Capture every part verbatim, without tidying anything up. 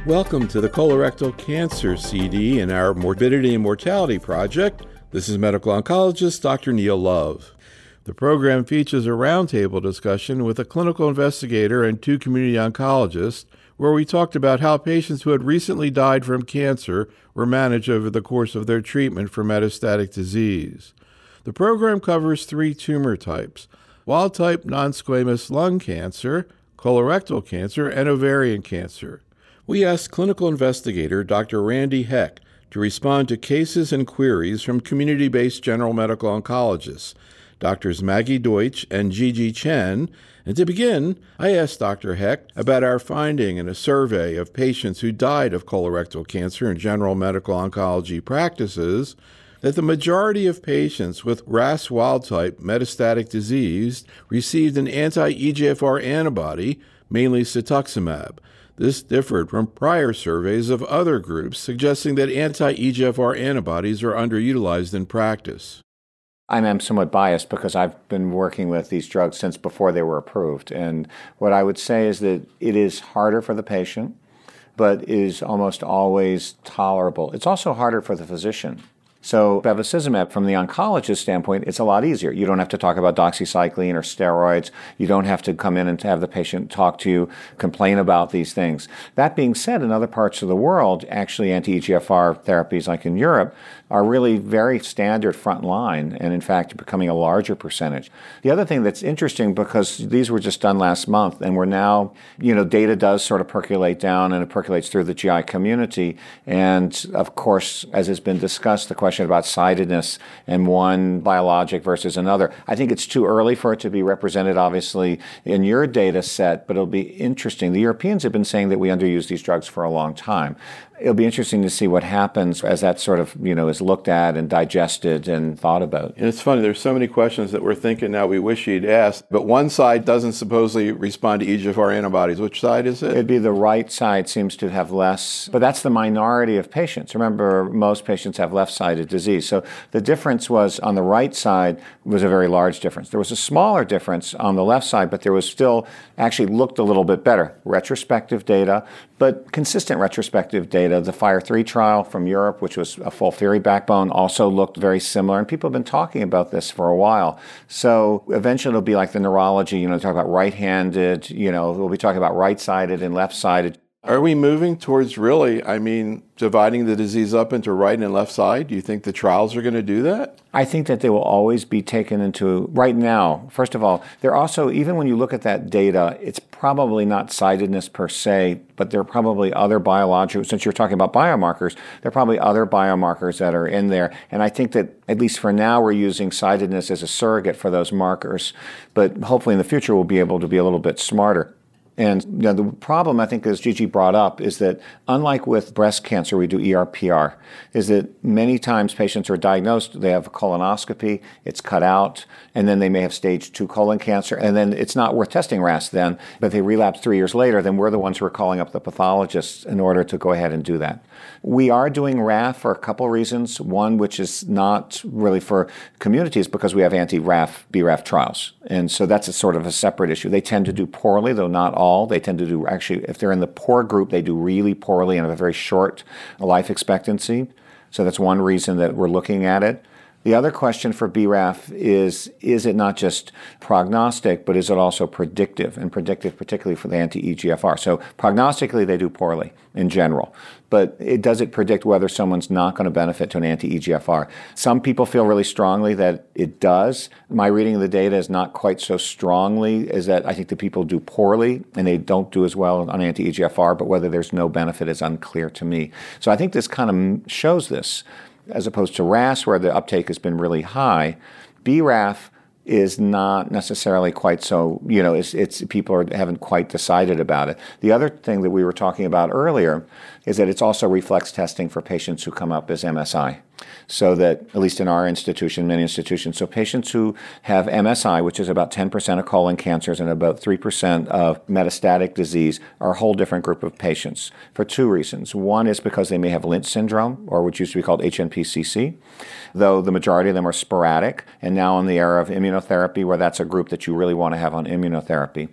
Welcome to the Colorectal Cancer C D and our Morbidity and Mortality Project. This is medical oncologist Doctor Neil Love. The program features a roundtable discussion with a clinical investigator and two community oncologists, where we talked about how patients who had recently died from cancer were managed over the course of their treatment for metastatic disease. The program covers three tumor types: wild-type non-squamous lung cancer, colorectal cancer, and ovarian cancer. We asked clinical investigator Doctor Randy Heck to respond to cases and queries from community-based general medical oncologists, Doctors Maggie Deutsch and Gigi Chen. And to begin, I asked Doctor Heck about our finding in a survey of patients who died of colorectal cancer in general medical oncology practices that the majority of patients with R A S wild-type metastatic disease received an anti-E G F R antibody, mainly cetuximab. This differed from prior surveys of other groups, suggesting that anti-E G F R antibodies are underutilized in practice. I'm somewhat biased because I've been working with these drugs since before they were approved. And what I would say is that it is harder for the patient, but is almost always tolerable. It's also harder for the physician. So bevacizumab, from the oncologist standpoint, it's a lot easier. You don't have to talk about doxycycline or steroids. You don't have to come in and have the patient talk to you, complain about these things. That being said, in other parts of the world, actually anti-E G F R therapies, like in Europe, are really very standard front line, and in fact becoming a larger percentage. The other thing that's interesting, because these were just done last month, and we're now, you know, data does sort of percolate down, and it percolates through the G I community. And of course, as has been discussed, the question about sidedness and one biologic versus another. I think it's too early for it to be represented, obviously, in your data set, but it'll be interesting. The Europeans have been saying that we underuse these drugs for a long time. It'll be interesting to see what happens as that sort of, you know, is looked at and digested and thought about. And it's funny, there's so many questions that we're thinking now we wish you'd asked, but one side doesn't supposedly respond to E G F R antibodies. Which side is it? It'd be the right side seems to have less, but that's the minority of patients. Remember, most patients have left-sided disease. So the difference was on the right side was a very large difference. There was a smaller difference on the left side, but there was still actually looked a little bit better. Retrospective data, but consistent retrospective data. The FIRE three trial from Europe, which was a FOLFIRI backbone, also looked very similar, and people have been talking about this for a while. So eventually it'll be like the neurology, you know, talk about right-handed, you know, we'll be talking about right-sided and left-sided. Are we moving towards really, I mean, dividing the disease up into right and left side? Do you think the trials are going to do that? I think that they will always be taken into, right now, first of all, they're also, even when you look at that data, it's probably not sidedness per se, but there are probably other biological, since you're talking about biomarkers, there are probably other biomarkers that are in there. And I think that, at least for now, we're using sidedness as a surrogate for those markers. But hopefully in the future, we'll be able to be a little bit smarter. And you know, the problem, I think, as Gigi brought up, is that unlike with breast cancer, we do E R P R, is that many times patients are diagnosed, they have a colonoscopy, it's cut out, and then they may have stage two colon cancer, and then it's not worth testing R A S then, but they relapse three years later, then we're the ones who are calling up the pathologists in order to go ahead and do that. We are doing R A F for a couple reasons. One, which is not really for communities, because we have anti-R A F, B R A F trials. And so that's a sort of a separate issue. They tend to do poorly, though not all. They tend to do, actually, if they're in the poor group, they do really poorly and have a very short life expectancy. So that's one reason that we're looking at it. The other question for B R A F is, is it not just prognostic, but is it also predictive? And predictive particularly for the anti-E G F R. So prognostically, they do poorly in general. But it does it predict whether someone's not going to benefit to an anti-E G F R? Some people feel really strongly that it does. My reading of the data is not quite so strongly, is that I think the people do poorly and they don't do as well on anti-E G F R, but whether there's no benefit is unclear to me. So I think this kind of shows this. As opposed to R A S, where the uptake has been really high, B R A F is not necessarily quite so, you know, it's, it's people are, haven't quite decided about it. The other thing that we were talking about earlier is that it's also reflex testing for patients who come up as M S I. So that, at least in our institution, many institutions, so patients who have M S I, which is about ten percent of colon cancers and about three percent of metastatic disease, are a whole different group of patients for two reasons. One is because they may have Lynch syndrome, or which used to be called H N P C C, though the majority of them are sporadic, and now in the era of immunotherapy, where that's a group that you really want to have on immunotherapy.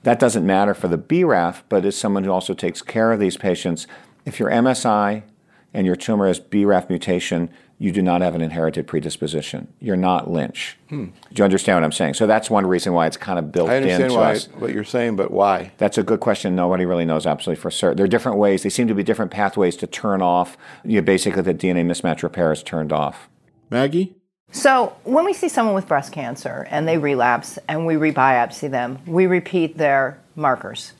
That doesn't matter for the B R A F, but as someone who also takes care of these patients, if you're M S I and your tumor has B R A F mutation, you do not have an inherited predisposition. You're not Lynch. Hmm. Do you understand what I'm saying? So that's one reason why it's kind of built into us. I understand why, what you're saying, but why? That's a good question. Nobody really knows absolutely for certain. There are different ways. They seem to be different pathways to turn off. You know, basically, the D N A mismatch repair is turned off. Maggie? So when we see someone with breast cancer and they relapse and we rebiopsy them, we repeat their markers.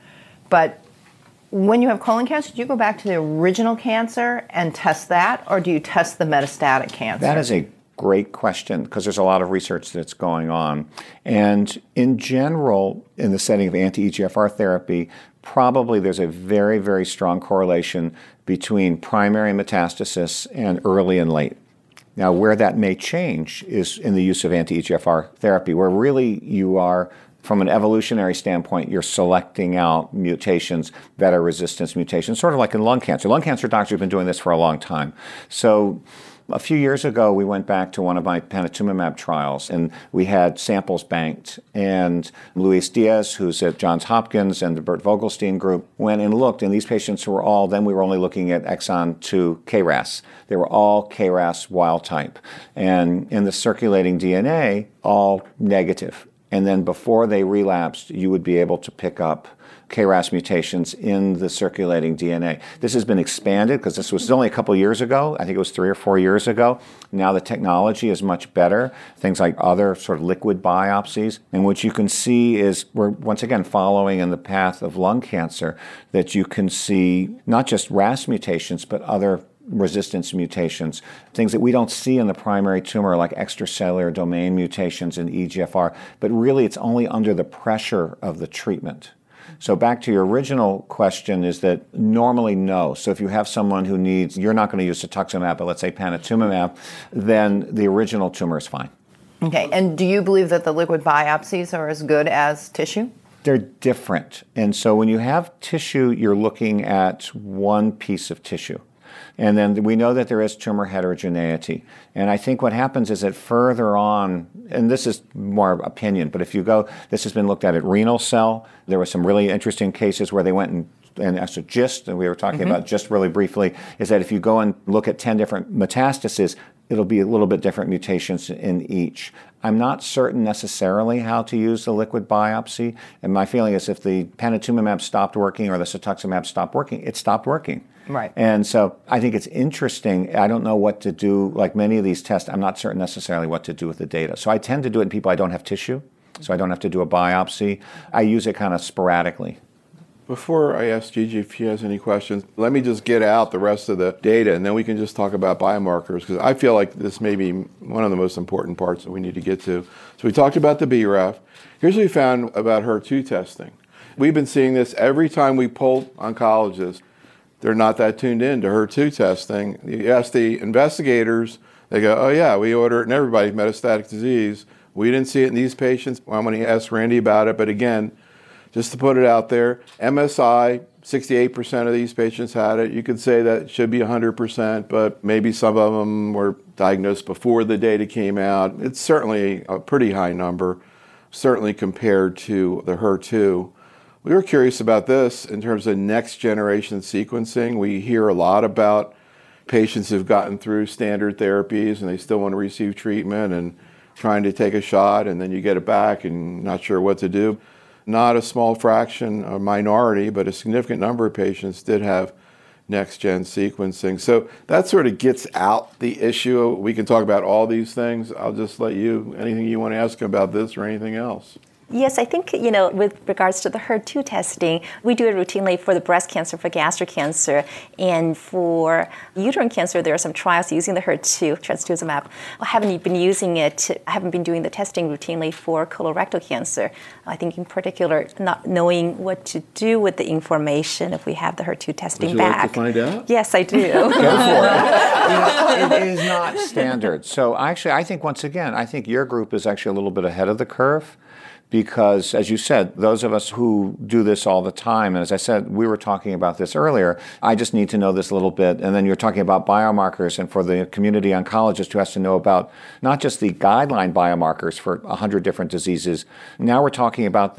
But when you have colon cancer, do you go back to the original cancer and test that, or do you test the metastatic cancer? That is a great question, because there's a lot of research that's going on. And in general, in the setting of anti-E G F R therapy, probably there's a very, very strong correlation between primary metastasis and early and late. Now, where that may change is in the use of anti-E G F R therapy, where really you are, from an evolutionary standpoint, you're selecting out mutations that are resistance mutations, sort of like in lung cancer. Lung cancer doctors have been doing this for a long time. So a few years ago, we went back to one of my panitumumab trials, and we had samples banked. And Luis Diaz, who's at Johns Hopkins, and the Bert Vogelstein group went and looked, and these patients were all, then we were only looking at exon two K R A S. They were all K R A S wild type. And in the circulating D N A, all negative. And then before they relapsed, you would be able to pick up K R A S mutations in the circulating D N A. This has been expanded because this was only a couple years ago. I think it was three or four years ago. Now the technology is much better. Things like other sort of liquid biopsies. And what you can see is we're once again following in the path of lung cancer, that you can see not just R A S mutations, but other resistance mutations, things that we don't see in the primary tumor, like extracellular domain mutations in E G F R, but really it's only under the pressure of the treatment. So back to your original question is that normally no. So if you have someone who needs, you're not going to use cetuximab, but let's say panitumumab, then the original tumor is fine. Okay, and do you believe that the liquid biopsies are as good as tissue? They're different. And so when you have tissue, you're looking at one piece of tissue. And then we know that there is tumor heterogeneity. And I think what happens is that further on, and this is more opinion, but if you go, this has been looked at at renal cell. There were some really interesting cases where they went and and as a GIST, and we were talking mm-hmm. about GIST really briefly, is that if you go and look at ten different metastases, it'll be a little bit different mutations in each. I'm not certain necessarily how to use the liquid biopsy, and my feeling is if the panitumumab stopped working or the cetuximab stopped working, it stopped working. Right. And so I think it's interesting. I don't know what to do. Like many of these tests, I'm not certain necessarily what to do with the data. So I tend to do it in people I don't have tissue, so I don't have to do a biopsy. I use it kind of sporadically. Before I ask Gigi if she has any questions, let me just get out the rest of the data, and then we can just talk about biomarkers, because I feel like this may be one of the most important parts that we need to get to. So we talked about the B R A F. Here's what we found about H E R two testing. We've been seeing this every time we poll oncologists. They're not that tuned in to H E R two testing. You ask the investigators, they go, oh yeah, we order it in everybody, metastatic disease. We didn't see it in these patients. Well, I'm going to ask Randy about it, but again, just to put it out there, M S I, sixty-eight percent of these patients had it. You could say that it should be one hundred percent, but maybe some of them were diagnosed before the data came out. It's certainly a pretty high number, certainly compared to the H E R two. We were curious about this in terms of next generation sequencing. We hear a lot about patients who've gotten through standard therapies and they still want to receive treatment and trying to take a shot, and then you get it back and not sure what to do. Not a small fraction, a minority, but a significant number of patients did have next-gen sequencing. So that sort of gets out the issue. We can talk about all these things. I'll just let you, anything you want to ask about this or anything else. Yes, I think, you know, with regards to the H E R two testing, we do it routinely for the breast cancer, for gastric cancer, and for uterine cancer, there are some trials using the H E R two, trastuzumab. I haven't been using it, I haven't been doing the testing routinely for colorectal cancer. I think in particular, not knowing what to do with the information if we have the H E R two testing Would you back. like to find out? Yes, I do. Go for it. You know, it is not standard. So actually, I think, once again, I think your group is actually a little bit ahead of the curve. Because, as you said, those of us who do this all the time, and as I said, we were talking about this earlier, I just need to know this a little bit. And then you're talking about biomarkers, and for the community oncologist who has to know about not just the guideline biomarkers for one hundred different diseases, now we're talking about the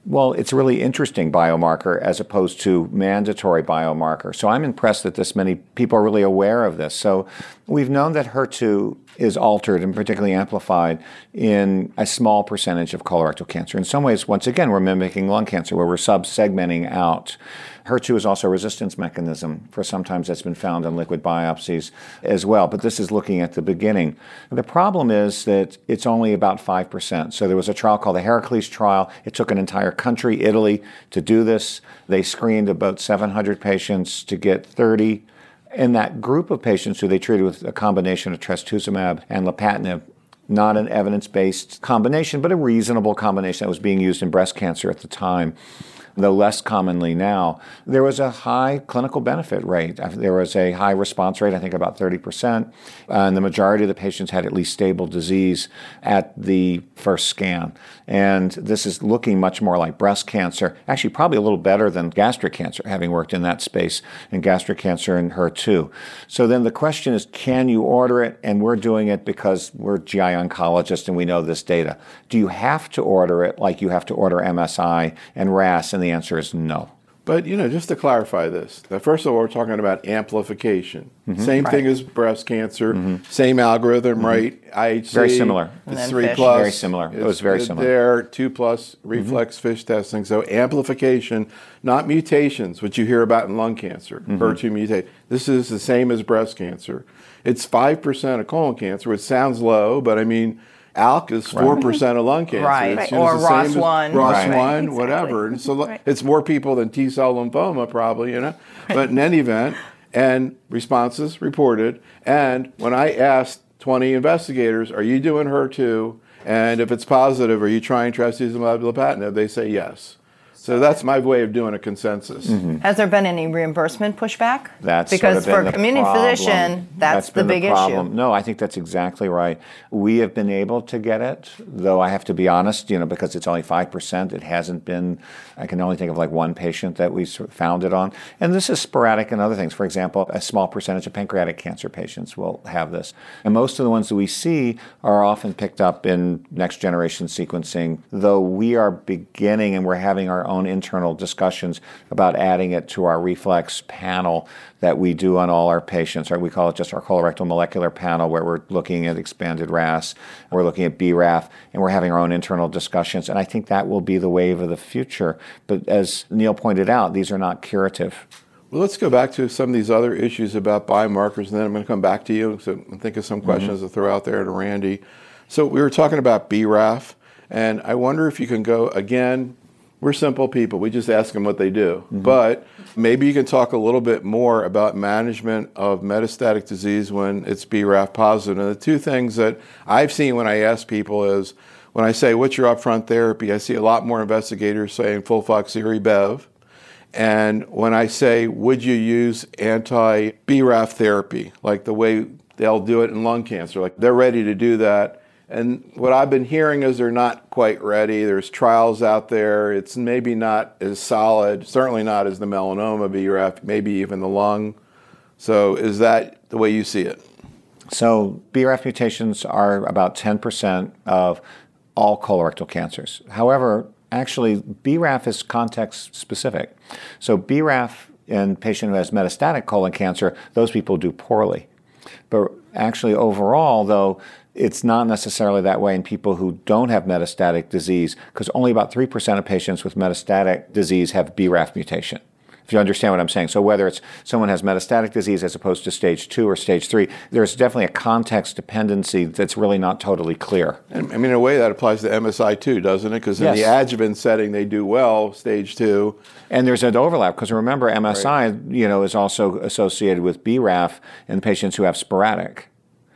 Well, it's a really interesting biomarker as opposed to mandatory biomarker. So I'm impressed that this many people are really aware of this. So we've known that H E R two is altered and particularly amplified in a small percentage of colorectal cancer. In some ways, once again, we're mimicking lung cancer where we're sub-segmenting out. H E R two is also a resistance mechanism for sometimes that's been found in liquid biopsies as well, but this is looking at the beginning. The problem is that it's only about five percent. So there was a trial called the Heracles trial. It took an entire country, Italy, to do this. They screened about seven hundred patients to get thirty. In that group of patients who they treated with a combination of trastuzumab and lapatinib, not an evidence-based combination, but a reasonable combination that was being used in breast cancer at the time, though less commonly now, there was a high clinical benefit rate. There was a high response rate, I think about thirty percent, and the majority of the patients had at least stable disease at the first scan. And this is looking much more like breast cancer, actually probably a little better than gastric cancer, having worked in that space in gastric cancer and H E R two. So then the question is, can you order it? And we're doing it because we're G I oncologists and we know this data. Do you have to order it like you have to order M S I and R A S? And the answer is no. But, you know, just to clarify this, that first of all, we're talking about amplification. Mm-hmm. Same right. thing as breast cancer, mm-hmm. same algorithm, mm-hmm. right? I H C, very similar. It's three fish. plus. Very similar. It was very similar. There, two plus reflex mm-hmm. fish testing. So amplification, not mutations, which you hear about in lung cancer, mm-hmm. H E R two mutation. This is the same as breast cancer. It's five percent of colon cancer, which sounds low, but I mean, A L K is four percent right. of lung cancer. Right, right. or R O S one. R O S one, right. exactly. Exactly. whatever. And so right. it's more people than T-cell lymphoma probably, you know. Right. But in any event, and responses reported. And when I asked twenty investigators, are you doing H E R two? And if it's positive, are you trying trastuzumab lapatinib? They say yes. So that's my way of doing a consensus. Mm-hmm. Has there been any reimbursement pushback? That's because sort of for a community problem. physician, that's, that's the big the problem. issue. No, I think that's exactly right. We have been able to get it, though I have to be honest, you know, because it's only five percent. It hasn't been, I can only think of like one patient that we found it on. And this is sporadic in other things. For example, a small percentage of pancreatic cancer patients will have this. And most of the ones that we see are often picked up in next generation sequencing, though we are beginning and we're having our own internal discussions about adding it to our reflex panel that we do on all our patients. Right? We call it just our colorectal molecular panel, where we're looking at expanded R A S, we're looking at B R A F, and we're having our own internal discussions. And I think that will be the wave of the future. But as Neil pointed out, these are not curative. Well, let's go back to some of these other issues about biomarkers, and then I'm going to come back to you so think of some questions mm-hmm. to throw out there to Randy. So we were talking about B R A F, and I wonder if you can go again. We're simple people. We just ask them what they do. Mm-hmm. But maybe you can talk a little bit more about management of metastatic disease when it's B R A F positive. And the two things that I've seen when I ask people is, when I say, what's your upfront therapy? I see a lot more investigators saying FOLFOXIRI-Bev. And when I say, would you use anti-B R A F therapy, like the way they'll do it in lung cancer, like they're ready to do that. And what I've been hearing is they're not quite ready. There's trials out there. It's maybe not as solid, certainly not as the melanoma B R A F, maybe even the lung. So is that the way you see it? So B R A F mutations are about ten percent of all colorectal cancers. However, actually, B R A F is context specific. So B R A F in a patient who has metastatic colon cancer, those people do poorly. But actually, overall, though, it's not necessarily that way in people who don't have metastatic disease, because only about three percent of patients with metastatic disease have B R A F mutation, if you understand what I'm saying. So whether it's someone has metastatic disease as opposed to stage two or stage three, there's definitely a context dependency that's really not totally clear. And, I mean, in a way, that applies to M S I too, doesn't it? Because in yes. the adjuvant setting, they do well, stage two. And there's an overlap, because remember, M S I right. you know, is also associated with B R A F in patients who have sporadic.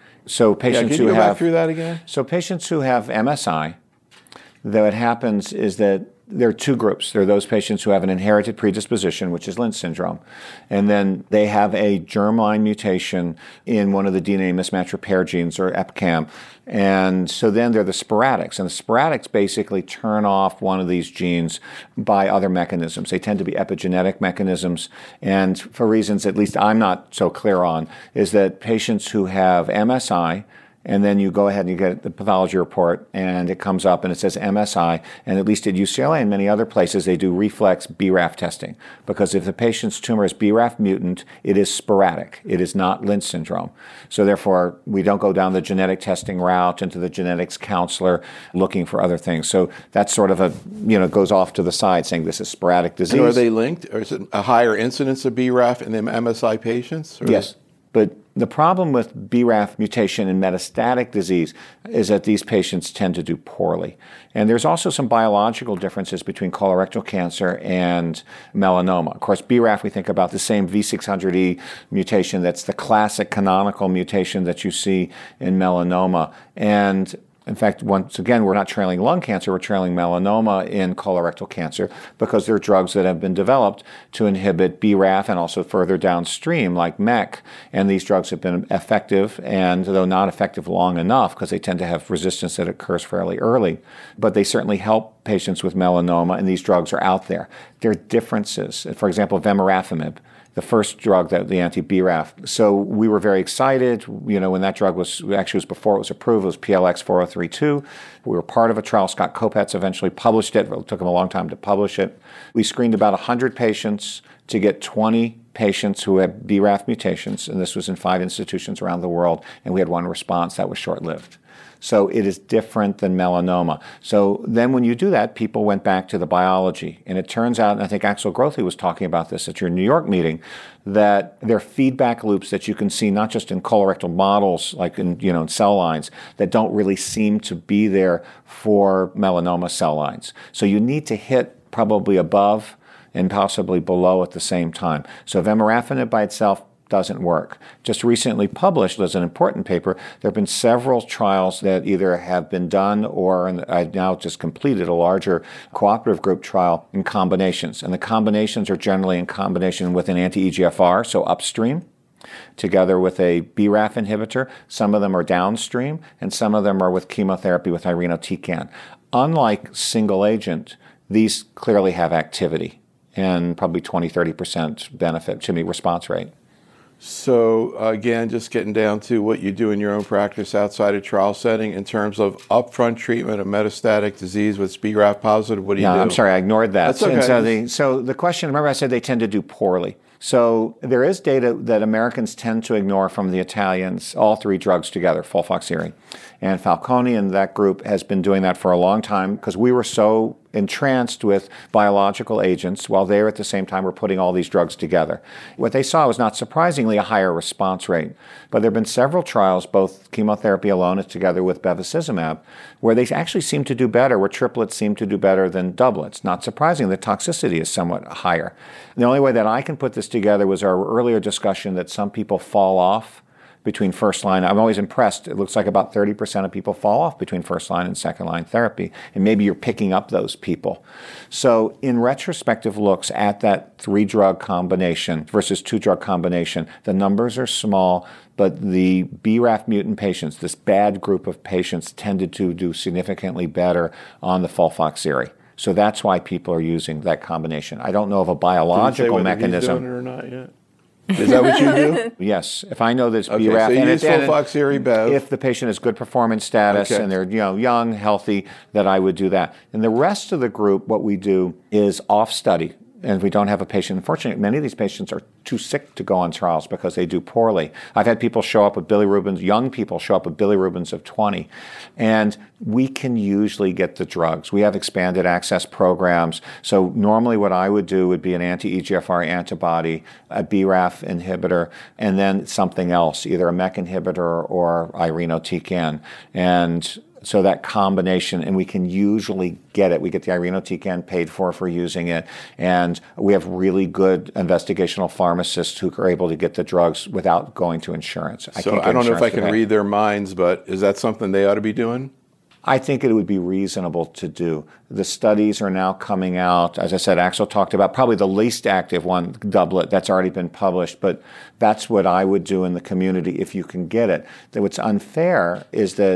So patients yeah, can you who go have back through that again? So patients who have M S I, though what happens is that there are two groups. There are those patients who have an inherited predisposition, which is Lynch syndrome, and then they have a germline mutation in one of the D N A mismatch repair genes, or E P CAM. And so then they're the sporadics. And the sporadics basically turn off one of these genes by other mechanisms. They tend to be epigenetic mechanisms. And for reasons at least I'm not so clear on, is that patients who have M S I and then you go ahead and you get the pathology report, and it comes up and it says M S I, and at least at U C L A and many other places, they do reflex B R A F testing, because if the patient's tumor is B R A F mutant, it is sporadic. It is not Lynch syndrome. So therefore, we don't go down the genetic testing route into the genetics counselor looking for other things. So that's sort of a, you know, goes off to the side saying this is sporadic disease. And are they linked? Or is it a higher incidence of B R A F in the M S I patients? Or? Yes. But the problem with B R A F mutation in metastatic disease is that these patients tend to do poorly. And there's also some biological differences between colorectal cancer and melanoma. Of course, B R A F, we think about the same V six hundred E mutation that's the classic canonical mutation that you see in melanoma. And in fact, once again, we're not trailing lung cancer, we're trailing melanoma in colorectal cancer, because there are drugs that have been developed to inhibit B R A F and also further downstream, like M E K. And these drugs have been effective, and though not effective long enough, because they tend to have resistance that occurs fairly early, but they certainly help patients with melanoma, and these drugs are out there. There are differences. For example, vemurafenib, the first drug, that the anti-B R A F. So we were very excited, you know, when that drug was, actually was before it was approved, it was P L X four oh three two. We were part of a trial. Scott Kopetz eventually published it. It took him a long time to publish it. We screened about one hundred patients to get twenty patients who had B R A F mutations, and this was in five institutions around the world, and we had one response that was short-lived. So it is different than melanoma. So then when you do that, people went back to the biology. And it turns out, and I think Axel Grothe was talking about this at your New York meeting, that there are feedback loops that you can see not just in colorectal models, like in, you know, in cell lines, that don't really seem to be there for melanoma cell lines. So you need to hit probably above and possibly below at the same time. So vemurafenib by itself doesn't work. Just recently published as an important paper, there have been several trials that either have been done or, and I've now just completed a larger cooperative group trial in combinations. And the combinations are generally in combination with an anti-E G F R, so upstream, together with a B R A F inhibitor. Some of them are downstream, and some of them are with chemotherapy with irinotecan. Unlike single agent, these clearly have activity and probably twenty, thirty percent benefit, to me, response rate. So uh, again, just getting down to what you do in your own practice outside of trial setting in terms of upfront treatment of metastatic disease with B R A F positive, what do you no, do? I'm sorry, I ignored that. That's okay. And so, the, so the question, remember I said they tend to do poorly. So there is data that Americans tend to ignore from the Italians, all three drugs together, FOLFOXIRI. And Falconi and that group has been doing that for a long time because we were so entranced with biological agents while they at the same time were putting all these drugs together. What they saw was not surprisingly a higher response rate. But there have been several trials, both chemotherapy alone and together with bevacizumab, where they actually seem to do better, where triplets seem to do better than doublets. Not surprising, the toxicity is somewhat higher. The only way that I can put this together was our earlier discussion that some people fall off between first line. I'm always impressed. It looks like about thirty percent of people fall off between first line and second line therapy. And maybe you're picking up those people. So in retrospective looks at that three drug combination versus two drug combination, the numbers are small, but the B R A F mutant patients, this bad group of patients, tended to do significantly better on the FOLFOXIRI. So that's why people are using that combination. I don't know of a biological mechanism. He's doing it or not yet? Is that what you do? Yes. If I know there's okay, B R A F, so you and, use and FOLFOXIRI Bev. If the patient has good performance status okay. and they're you know young, healthy, that I would do that. And the rest of the group, what we do is off study. And if we don't have a patient, unfortunately, many of these patients are too sick to go on trials because they do poorly. I've had people show up with bilirubins, young people show up with bilirubins of twenty, and we can usually get the drugs. We have expanded access programs. So normally what I would do would be an anti-E G F R antibody, a B R A F inhibitor, and then something else, either a M E K inhibitor or irinotecan. And so that combination, and we can usually get it. We get the irinotecan paid for for using it, and we have really good investigational pharmacists who are able to get the drugs without going to insurance. I so can't get I don't know if I can today. read their minds, but is that something they ought to be doing? I think it would be reasonable to do. The studies are now coming out. As I said, Axel talked about probably the least active one, doublet, that's already been published, but that's what I would do in the community if you can get it. What's unfair is that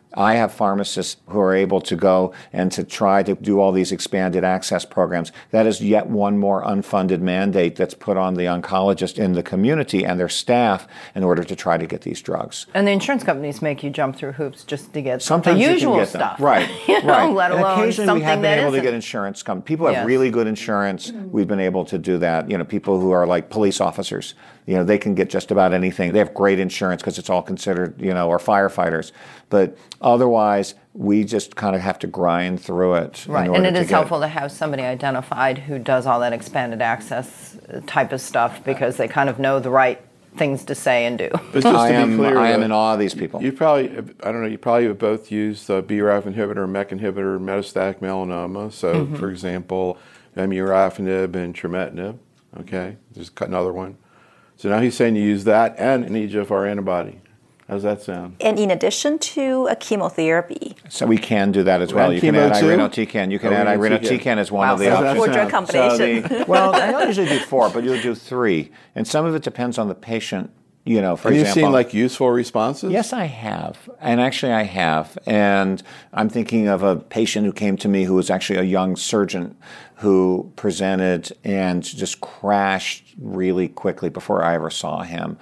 I have pharmacists who are able to go and to try to do all these expanded access programs. That is yet one more unfunded mandate that's put on the oncologist in the community and their staff in order to try to get these drugs. And the insurance companies make you jump through hoops just to get Sometimes the you usual can get stuff. Them. Right, you know, right. let and alone occasionally something we have been that able isn't. to get insurance come. People have Yes. really good insurance. We've been able to do that. You know, people who are like police officers, you know, they can get just about anything. They have great insurance because it's all considered, you know, or firefighters. But otherwise, we just kind of have to grind through it. Right, in order and it to is get helpful to have somebody identified who does all that expanded access type of stuff because they kind of know the right things to say and do. But just I to am, be clear, I am though, in awe of these people. You probably, I don't know, you probably have both used the B RAF inhibitor, MEK inhibitor, metastatic melanoma. So, mm-hmm. for example, vemurafenib and trametinib. Okay, just cut another one. So now he's saying you use that and an E G F R antibody. How does that sound? And in addition to a chemotherapy. So we can do that as well. And you can chemo add too? irinotecan. You can Oh, add irinotecan. irinotecan as one Wow, of the so options. Four drug sound- combination. So the, well, I don't usually do four, but you'll do three. And some of it depends on the patient. You know, for Have you example. seen like useful responses? Yes, I have. And actually I have. And I'm thinking of a patient who came to me who was actually a young surgeon who presented and just crashed really quickly before I ever saw him.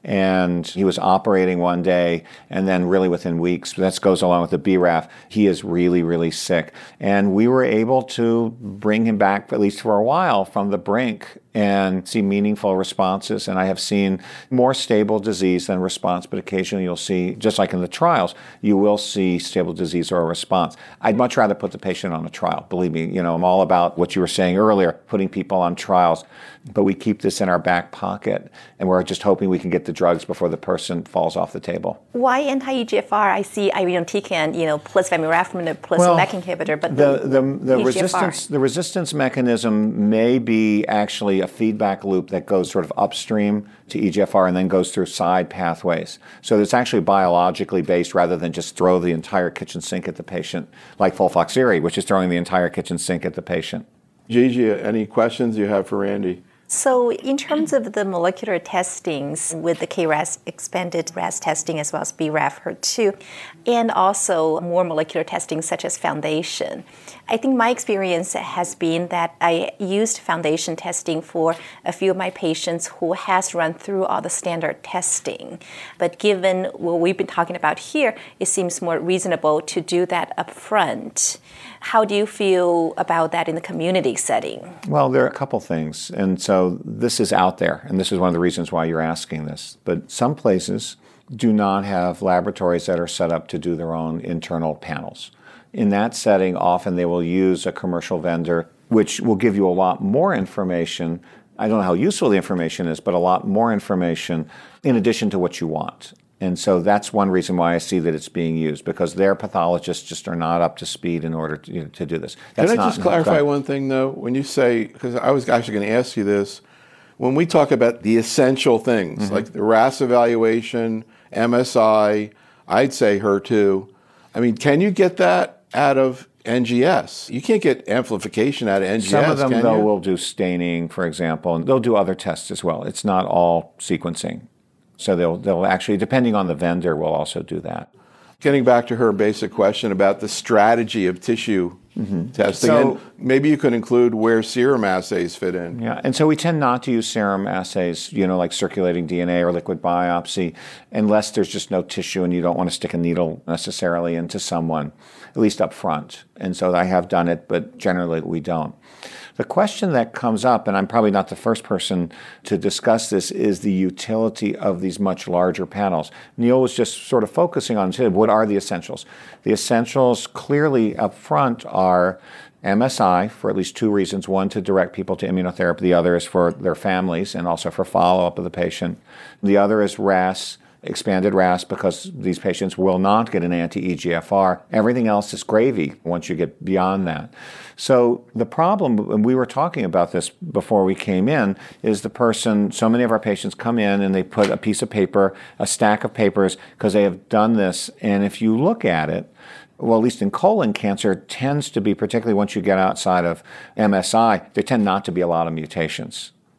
And he was operating one day, and then really within weeks, that goes along with the B RAF, he is really, really sick. And we were able to bring him back, at least for a while, from the brink and see meaningful responses. And I have seen more stable disease than response, but occasionally you'll see, just like in the trials, you will see stable disease or a response. I'd much rather put the patient on a trial. Believe me, you know, I'm all about what you were saying earlier, putting people on trials. But we keep this in our back pocket, and we're just hoping we can get the drugs before the person falls off the table. Why anti-E G F R? I see irinotecan, you know, plus vemurafenib plus Well, MEK inhibitor, but the the, the E G F R. resistance the resistance mechanism may be actually a feedback loop that goes sort of upstream to E G F R and then goes through side pathways. So it's actually biologically based rather than just throw the entire kitchen sink at the patient, like folfoxiri, which is throwing the entire kitchen sink at the patient. Gigi, any questions you have for Randy? So in terms of the molecular testings with the K RAS expanded R A S testing as well as B RAF H E R two, and also more molecular testing such as foundation, I think my experience has been that I used foundation testing for a few of my patients who has run through all the standard testing. But given what we've been talking about here, it seems more reasonable to do that up front. How do you feel about that in the community setting? Well, there are a couple things. And so this is out there, and this is one of the reasons why you're asking this. But some places do not have laboratories that are set up to do their own internal panels. In that setting, often they will use a commercial vendor, which will give you a lot more information. I don't know how useful the information is, but a lot more information in addition to what you want. And so that's one reason why I see that it's being used, because their pathologists just are not up to speed in order to, you know, to do this. That's Can I not, just clarify not, one thing, though? When you say, because I was actually going to ask you this, when we talk about the essential things, mm-hmm. like the R A S evaluation, M S I, I'd say H E R two, I mean, can you get that out of N G S? You can't get amplification out of N G S, Some of them, can though, you? will do staining, for example, and they'll do other tests as well. It's not all sequencing. So they'll they'll actually, depending on the vendor, will also do that. Getting back to her basic question about the strategy of tissue mm-hmm. testing, So, and maybe you could include where serum assays fit in. Yeah, and so we tend not to use serum assays, you know, like circulating D N A or liquid biopsy, unless there's just no tissue and you don't want to stick a needle necessarily into someone, at least up front. And so I have done it, but generally we don't. The question that comes up, and I'm probably not the first person to discuss this, is the utility of these much larger panels. Neil was just sort of focusing on what are the essentials. The essentials clearly up front are M S I for at least two reasons. One, to direct people to immunotherapy. The other is for their families and also for follow-up of the patient. The other is R A S, expanded R A S, because these patients will not get an anti-E G F R. Everything else is gravy once you get beyond that. So the problem, and we were talking about this before we came in, is the person, so many of our patients come in and they put a piece of paper, a stack of papers, because they have done this. And if you look at it, well, at least in colon cancer, tends to be, particularly once you get outside of M S I, there tend not to be a lot of mutations.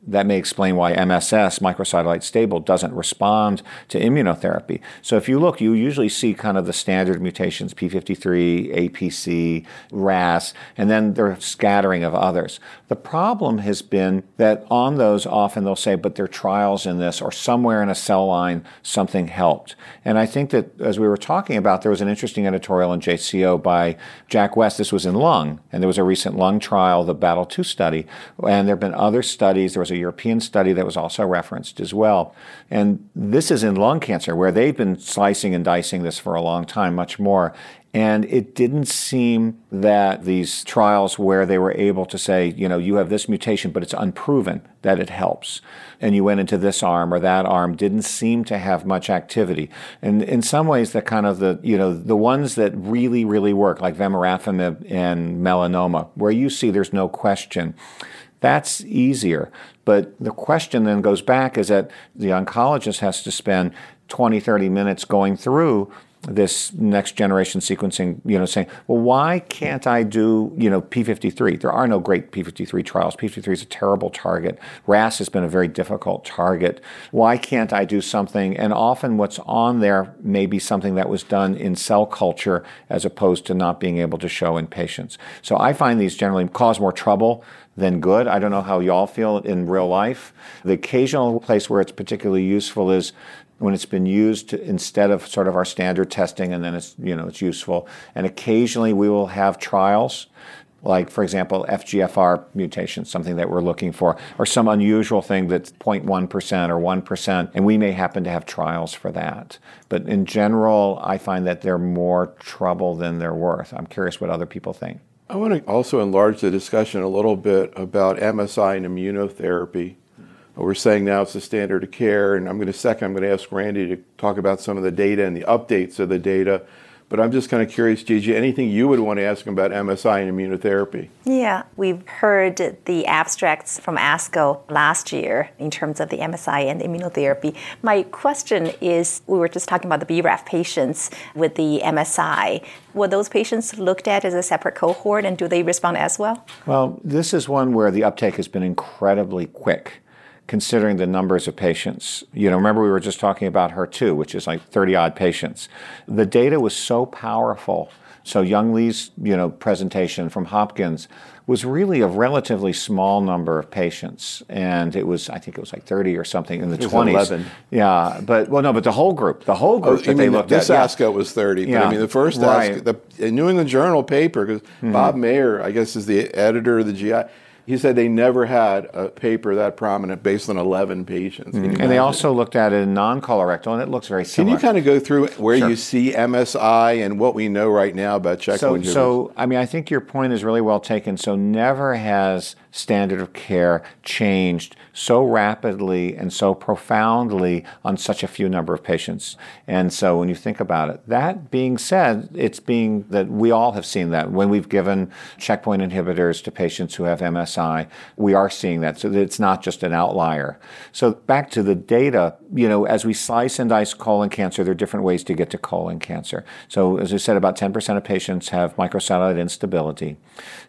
that may explain why M S S, microsatellite stable, doesn't respond to immunotherapy. So if you look, you usually see kind of the standard mutations, P fifty-three, A P C, R A S, and then there are scattering of others. The problem has been that on those, often they'll say, but there are trials in this, or somewhere in a cell line, something helped. And I think that, as we were talking about, there was an interesting editorial in J C O by Jack West. This was in lung, and there was a recent lung trial, the Battle two study, and there have been other studies. There was a European study that was also referenced as well. And this is in lung cancer, where they've been slicing and dicing this for a long time, much more. And it didn't seem that these trials where they were able to say, you know, you have this mutation, but it's unproven that it helps. And you went into this arm or that arm, didn't seem to have much activity. And in some ways, the kind of the, you know, the ones that really, really work, like vemurafenib and melanoma, where you see there's no question, that's easier. But the question then goes back is that the oncologist has to spend twenty, thirty minutes going through this next generation sequencing, you know, saying, well, why can't I do, you know, P fifty-three? There are no great P fifty-three trials. P fifty-three is a terrible target. R A S has been a very difficult target. Why can't I do something? And often what's on there may be something that was done in cell culture as opposed to not being able to show in patients. So I find these generally cause more trouble than good. I don't know how y'all feel in real life. The occasional place where it's particularly useful is when it's been used to, instead of sort of our standard testing, and then it's, you know, it's useful. And occasionally we will have trials, like, for example, F G F R mutation, something that we're looking for, or some unusual thing that's zero point one percent or one percent, and we may happen to have trials for that. But in general, I find that they're more trouble than they're worth. I'm curious what other people think. I want to also enlarge the discussion a little bit about M S I and immunotherapy. We're saying now it's the standard of care, and I'm going to second, I'm going to ask Randy to talk about some of the data and the updates of the data. But I'm just kind of curious, Gigi, anything you would want to ask him about M S I and immunotherapy? Yeah, we've heard the abstracts from ASCO last year in terms of the M S I and immunotherapy. My question is, we were just talking about the B R A F patients with the M S I. Were those patients looked at as a separate cohort, and do they respond as well? Well, this is one where the uptake has been incredibly quick, considering the numbers of patients. You know, remember we were just talking about H E R two, which is like thirty-odd patients. The data was so powerful. So Young Lee's, you know, presentation from Hopkins was really a relatively small number of patients. And it was, I think it was like thirty or something in the twenties. eleven. Yeah, but, well, no, but the whole group, the whole group Oh, that they looked this at. This ASCO was thirty, Yeah. but I mean the first Right. ASCO, the New England Journal paper, because mm-hmm. Bob Mayer, I guess, is the editor of the G I, he said they never had a paper that prominent based on eleven patients. Mm-hmm. And they also looked at it in non-colorectal, and it looks very similar. Can you kind of go through where Sure. you see M S I and what we know right now about checkpoint So, inhibitors? so, I mean, I think your point is really well taken. So never has standard of care changed so rapidly and so profoundly on such a few number of patients. And so when you think about it, that being said, it's being that we all have seen that. When we've given checkpoint inhibitors to patients who have M S I, we are seeing that. So it's not just an outlier. So back to the data, you know, as we slice and dice colon cancer, there are different ways to get to colon cancer. So as I said, about ten percent of patients have microsatellite instability.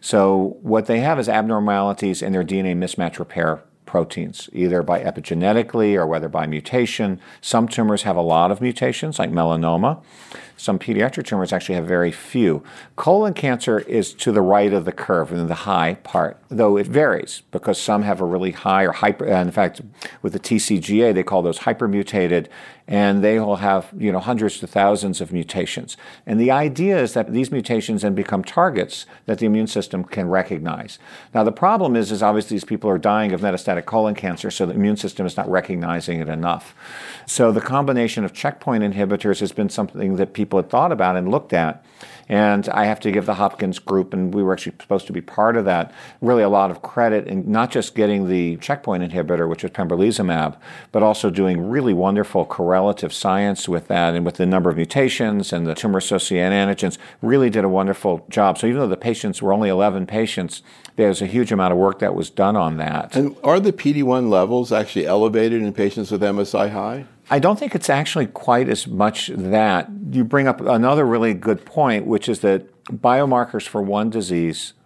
So what they have is abnormalities in their D N A mismatch repair proteins, either by epigenetically or whether by mutation. Some tumors have a lot of mutations, like melanoma. Some pediatric tumors actually have very few. Colon cancer is to the right of the curve, in the high part, though it varies because some have a really high or hyper, in fact, with the T C G A, they call those hypermutated, and they will have, you know, hundreds to thousands of mutations. And the idea is that these mutations then become targets that the immune system can recognize. Now, the problem is, is obviously these people are dying of metastatic colon cancer, so the immune system is not recognizing it enough. So the combination of checkpoint inhibitors has been something that people had thought about and looked at. And I have to give the Hopkins group, and we were actually supposed to be part of that, really a lot of credit in not just getting the checkpoint inhibitor, which was pembrolizumab, but also doing really wonderful correlative science with that, and with the number of mutations and the tumor-associated antigens, really did a wonderful job. So even though the patients were only eleven patients, there's a huge amount of work that was done on that. And are the P D one levels actually elevated in patients with M S I high? I don't think it's actually quite as much that. You bring up another really good point, which is that biomarkers for one disease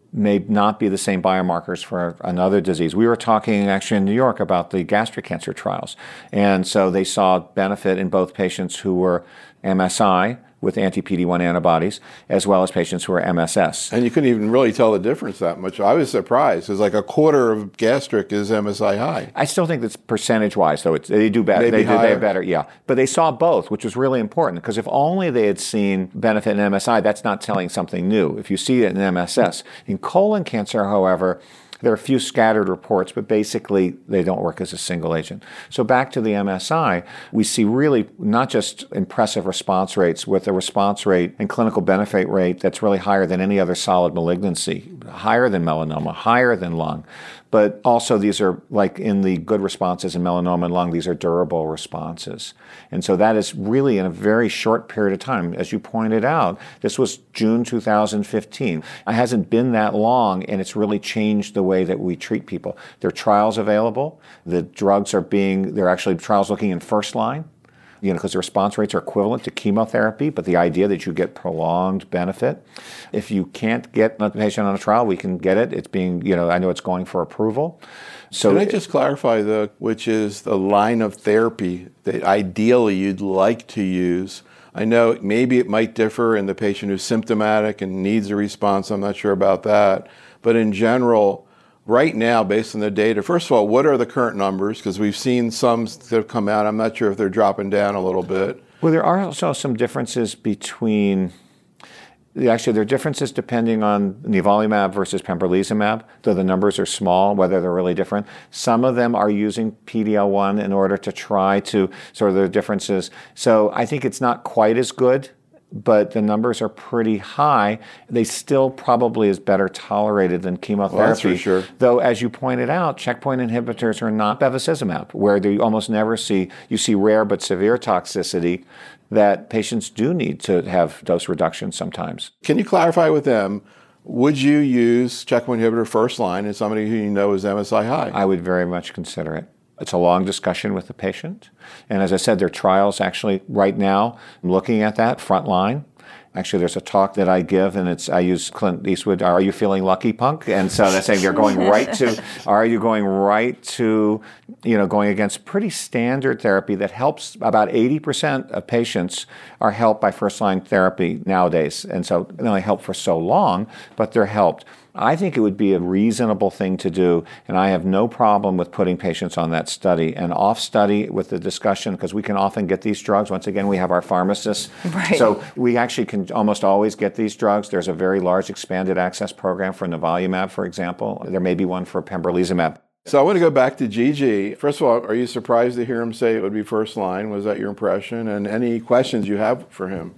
may not be the same biomarkers for another disease. We were talking actually in New York about the gastric cancer trials. And so they saw benefit in both patients who were M S I with anti-P D one antibodies, as well as patients who are M S S. And you couldn't even really tell the difference that much. I was surprised. It's like a quarter of gastric is M S I high. I still think that's percentage-wise, though. It's, they do better. Maybe they do higher. they better, yeah. But they saw both, which was really important, because if only they had seen benefit in M S I, that's not telling something new. If you see it in M S S. In colon cancer, however, there are a few scattered reports, but basically they don't work as a single agent. So back to the M S I, we see really not just impressive response rates with a response rate and clinical benefit rate that's really higher than any other solid malignancy, higher than melanoma, higher than lung. But also these are, like in the good responses in melanoma and lung, these are durable responses. And so that is really in a very short period of time. As you pointed out, this was June two thousand fifteen. It hasn't been that long, and it's really changed the way that we treat people. There are trials available. The drugs are being, there are actually trials looking in first line, you know, because the response rates are equivalent to chemotherapy, but the idea that you get prolonged benefit. If you can't get a patient on a trial, we can get it. It's being, you know, I know it's going for approval. So Can I just clarify, the, which is the line of therapy that ideally you'd like to use? I know maybe it might differ in the patient who's symptomatic and needs a response. I'm not sure about that. But in general, right now, based on the data, first of all, what are the current numbers? Because we've seen some that have come out. I'm not sure if they're dropping down a little bit. Well, there are also some differences between, actually there are differences depending on nivolumab versus pembrolizumab, though the numbers are small, whether they're really different. Some of them are using P D L one in order to try to sort of the differences. So I think it's not quite as good, but the numbers are pretty high. They still probably is better tolerated than chemotherapy. Well, that's for sure. Though, as you pointed out, checkpoint inhibitors are not bevacizumab, where you almost never see, you see rare but severe toxicity that patients do need to have dose reduction sometimes. Can you clarify with them, would you use checkpoint inhibitor first line in somebody who you know is M S I high? I would very much consider it. It's a long discussion with the patient. And as I said, there are trials actually right now looking at that front line. Actually, there's a talk that I give, and it's I use Clint Eastwood, Are You Feeling Lucky, Punk? And so that's saying you're going right to, are you going right to, you know, going against pretty standard therapy that helps about eighty percent of patients are helped by first-line therapy nowadays. And so they only help for so long, but they're helped. I think it would be a reasonable thing to do, and I have no problem with putting patients on that study. And off study with the discussion, because we can often get these drugs. Once again, we have our pharmacists. Right. So we actually can almost always get these drugs. There's a very large expanded access program for nivolumab, for example. There may be one for pembrolizumab. So I want to go back to Gigi. First of all, are you surprised to hear him say it would be first line? Was that your impression? And any questions you have for him?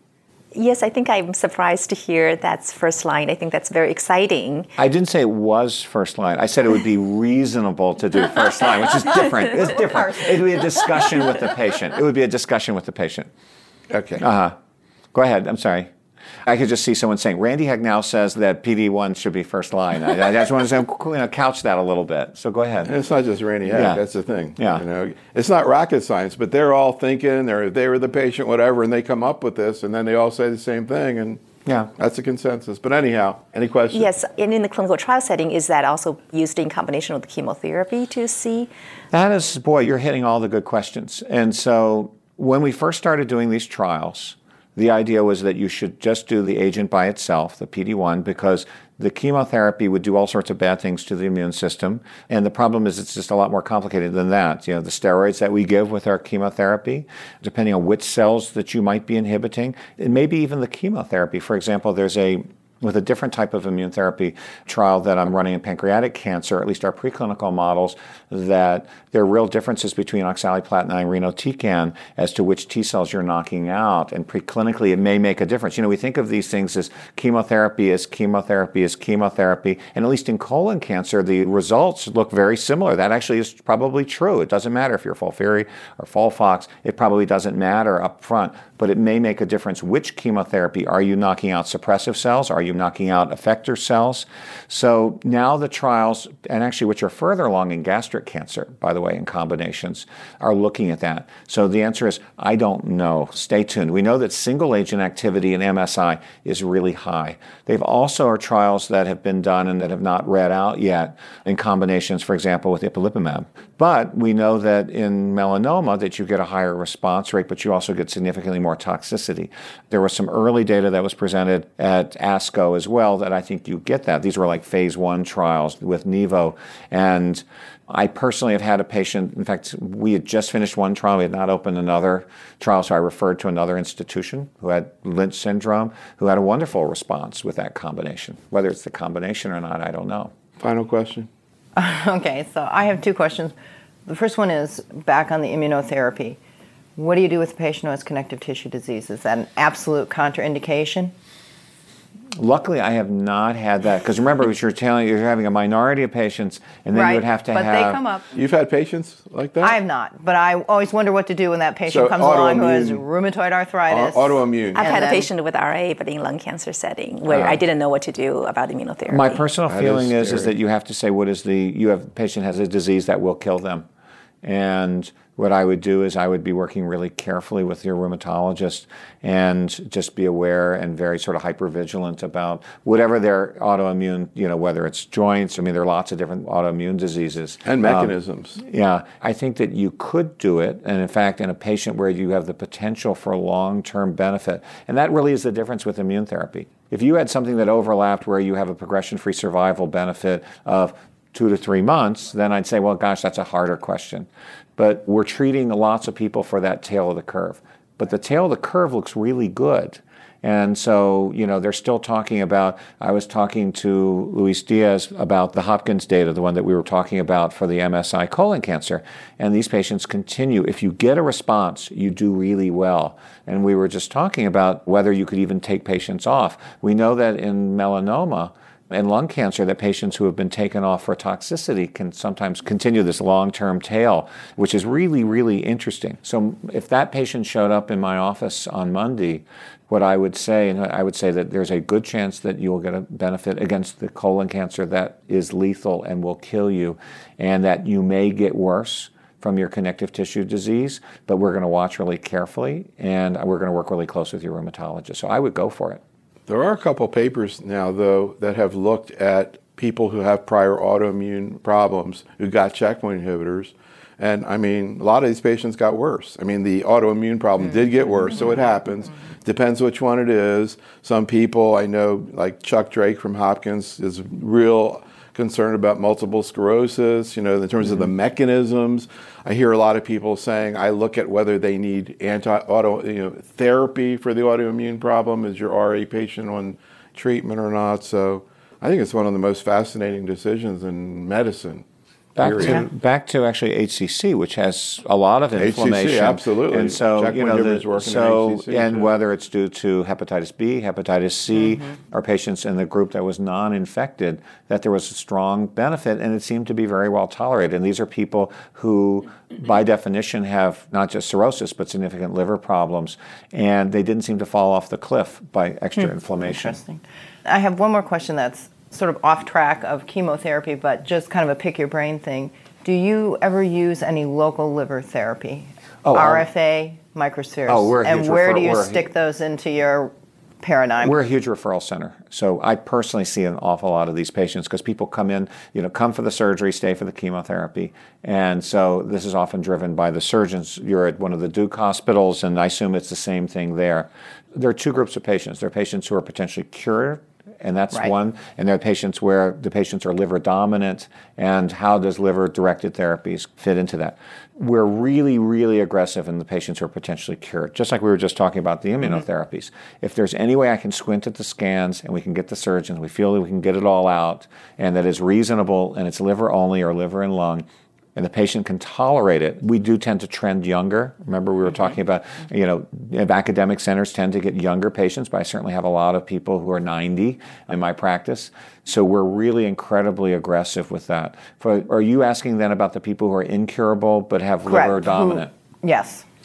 Yes, I think I'm surprised to hear that's first line. I think that's very exciting. I didn't say it was first line. I said it would be reasonable to do first line, which is different. It's different. It would be a discussion with the patient. It would be a discussion with the patient. Okay. Uh-huh. Go ahead. I'm sorry. I could just see someone saying, Randy Hagnall says that P D one should be first line. I, I just want to you know, couch that a little bit. So go ahead. And it's not just Randy Hack, Yeah. that's the thing. Yeah. You know, it's not rocket science, but they're all thinking, they're, they were the patient, whatever, and they come up with this, and then they all say the same thing, and Yeah. that's a consensus. But anyhow, any questions? Yes, and in the clinical trial setting, is that also used in combination with the chemotherapy to see? That is, boy, you're hitting all the good questions. And so when we first started doing these trials, the idea was that you should just do the agent by itself, the P D one, because the chemotherapy would do all sorts of bad things to the immune system. And the problem is it's just a lot more complicated than that. You know, the steroids that we give with our chemotherapy, depending on which cells that you might be inhibiting, and maybe even the chemotherapy. For example, there's a with a different type of immune therapy trial that I'm running in pancreatic cancer, at least our preclinical models, that there are real differences between oxaliplatin and irinotecan as to which T cells you're knocking out. And preclinically, it may make a difference. You know, we think of these things as chemotherapy is chemotherapy is chemotherapy. And at least in colon cancer, the results look very similar. That actually is probably true. It doesn't matter if you're FOLFIRI or FOLFOX. It probably doesn't matter up front. But it may make a difference which chemotherapy. Are you knocking out suppressive cells? Are you knocking out effector cells? So now the trials, and actually which are further along in gastric cancer, by the way, in combinations, are looking at that. So the answer is, I don't know. Stay tuned. We know that single agent activity in M S I is really high. They've also are trials that have been done and that have not read out yet in combinations, for example, with ipilimumab. But we know that in melanoma that you get a higher response rate, but you also get significantly more toxicity. There was some early data that was presented at ASCO as well that I think you get that. These were like phase one trials with Nivo. And I personally have had a patient, in fact, we had just finished one trial, we had not opened another trial, so I referred to another institution who had Lynch syndrome, who had a wonderful response with that combination. Whether it's the combination or not, I don't know. Final question. Okay, so I have two questions. The first one is back on the immunotherapy. What do you do with a patient who has connective tissue disease? Is that an absolute contraindication? Luckily, I have not had that, because remember, you're telling you're having a minority of patients, and then right, you would have to but have. they come up. You've had patients like that? I have not, but I always wonder what to do when that patient So comes along who has autoimmune- rheumatoid arthritis. Au- autoimmune. I've And had a then- patient with R A, but in lung cancer setting, where Ah. I didn't know what to do about immunotherapy. My personal That feeling is is, is scary. that you have to say what is the, you have, the patient has a disease that will kill them. And what I would do is I would be working really carefully with your rheumatologist and just be aware and very sort of hypervigilant about whatever their autoimmune, you know, whether it's joints, I mean, there are lots of different autoimmune diseases. And mechanisms. Um, yeah, I think that you could do it, and in fact, in a patient where you have the potential for long-term benefit, and that really is the difference with immune therapy. If you had something that overlapped where you have a progression-free survival benefit of two to three months, then I'd say, well, gosh, that's a harder question. But we're treating lots of people for that tail of the curve. But the tail of the curve looks really good. And so, you know, they're still talking about, I was talking to Luis Diaz about the Hopkins data, the one that we were talking about for the M S I colon cancer. And these patients continue. If you get a response, you do really well. And we were just talking about whether you could even take patients off. We know that in melanoma, in lung cancer, that patients who have been taken off for toxicity can sometimes continue this long-term tail, which is really, really interesting. So if that patient showed up in my office on Monday, what I would say, and I would say that there's a good chance that you will get a benefit against the colon cancer that is lethal and will kill you, and that you may get worse from your connective tissue disease, but we're going to watch really carefully, and we're going to work really close with your rheumatologist. So I would go for it. There are a couple papers now, though, that have looked at people who have prior autoimmune problems who got checkpoint inhibitors. And, I mean, a lot of these patients got worse. I mean, the autoimmune problem did get worse, so it happens. Depends which one it is. Some people, I know, like Chuck Drake from Hopkins, is real concerned about multiple sclerosis, you know, in terms mm-hmm. of the mechanisms. I hear a lot of people saying, I look at whether they need anti-auto, you know, therapy for the autoimmune problem. Is your R A patient on treatment or not? So I think it's one of the most fascinating decisions in medicine. Back period. to, back to actually H C C, which has a lot of inflammation. H C C, absolutely. And so, Checkpoint you know, inhibitors the, working in so H C C, and too. whether it's due to hepatitis B, hepatitis C, mm-hmm. or patients in the group that was non-infected, that there was a strong benefit, and it seemed to be very well tolerated. And these are people who, by definition, have not just cirrhosis, but significant liver problems, and they didn't seem to fall off the cliff by extra hmm. inflammation. Interesting. I have one more question that's sort of off track of chemotherapy, but just kind of a pick your brain thing. Do you ever use any local liver therapy? Oh, R F A, microspheres? Oh, we're a and huge where refer- do you we're a stick hu- those into your paradigm? We're a huge referral center. So I personally see an awful lot of these patients because people come in, you know, come for the surgery, stay for the chemotherapy. And so this is often driven by the surgeons. You're at one of the Duke hospitals, and I assume it's the same thing there. There are two groups of patients. There are patients who are potentially cured, and that's Right. one. And there are patients where the patients are liver dominant, and how does liver-directed therapies fit into that? We're really, really aggressive in the patients who are potentially cured, just like we were just talking about the immunotherapies. Mm-hmm. If there's any way I can squint at the scans and we can get the surgeons, we feel that we can get it all out, and that is reasonable, and it's liver only or liver and lung, and the patient can tolerate it, we do tend to trend younger. Remember, we were talking about, you know, academic centers tend to get younger patients, but I certainly have a lot of people who are ninety in my practice. So we're really incredibly aggressive with that. For, are you asking then about the people who are incurable but have Correct. liver dominant? Who, yes.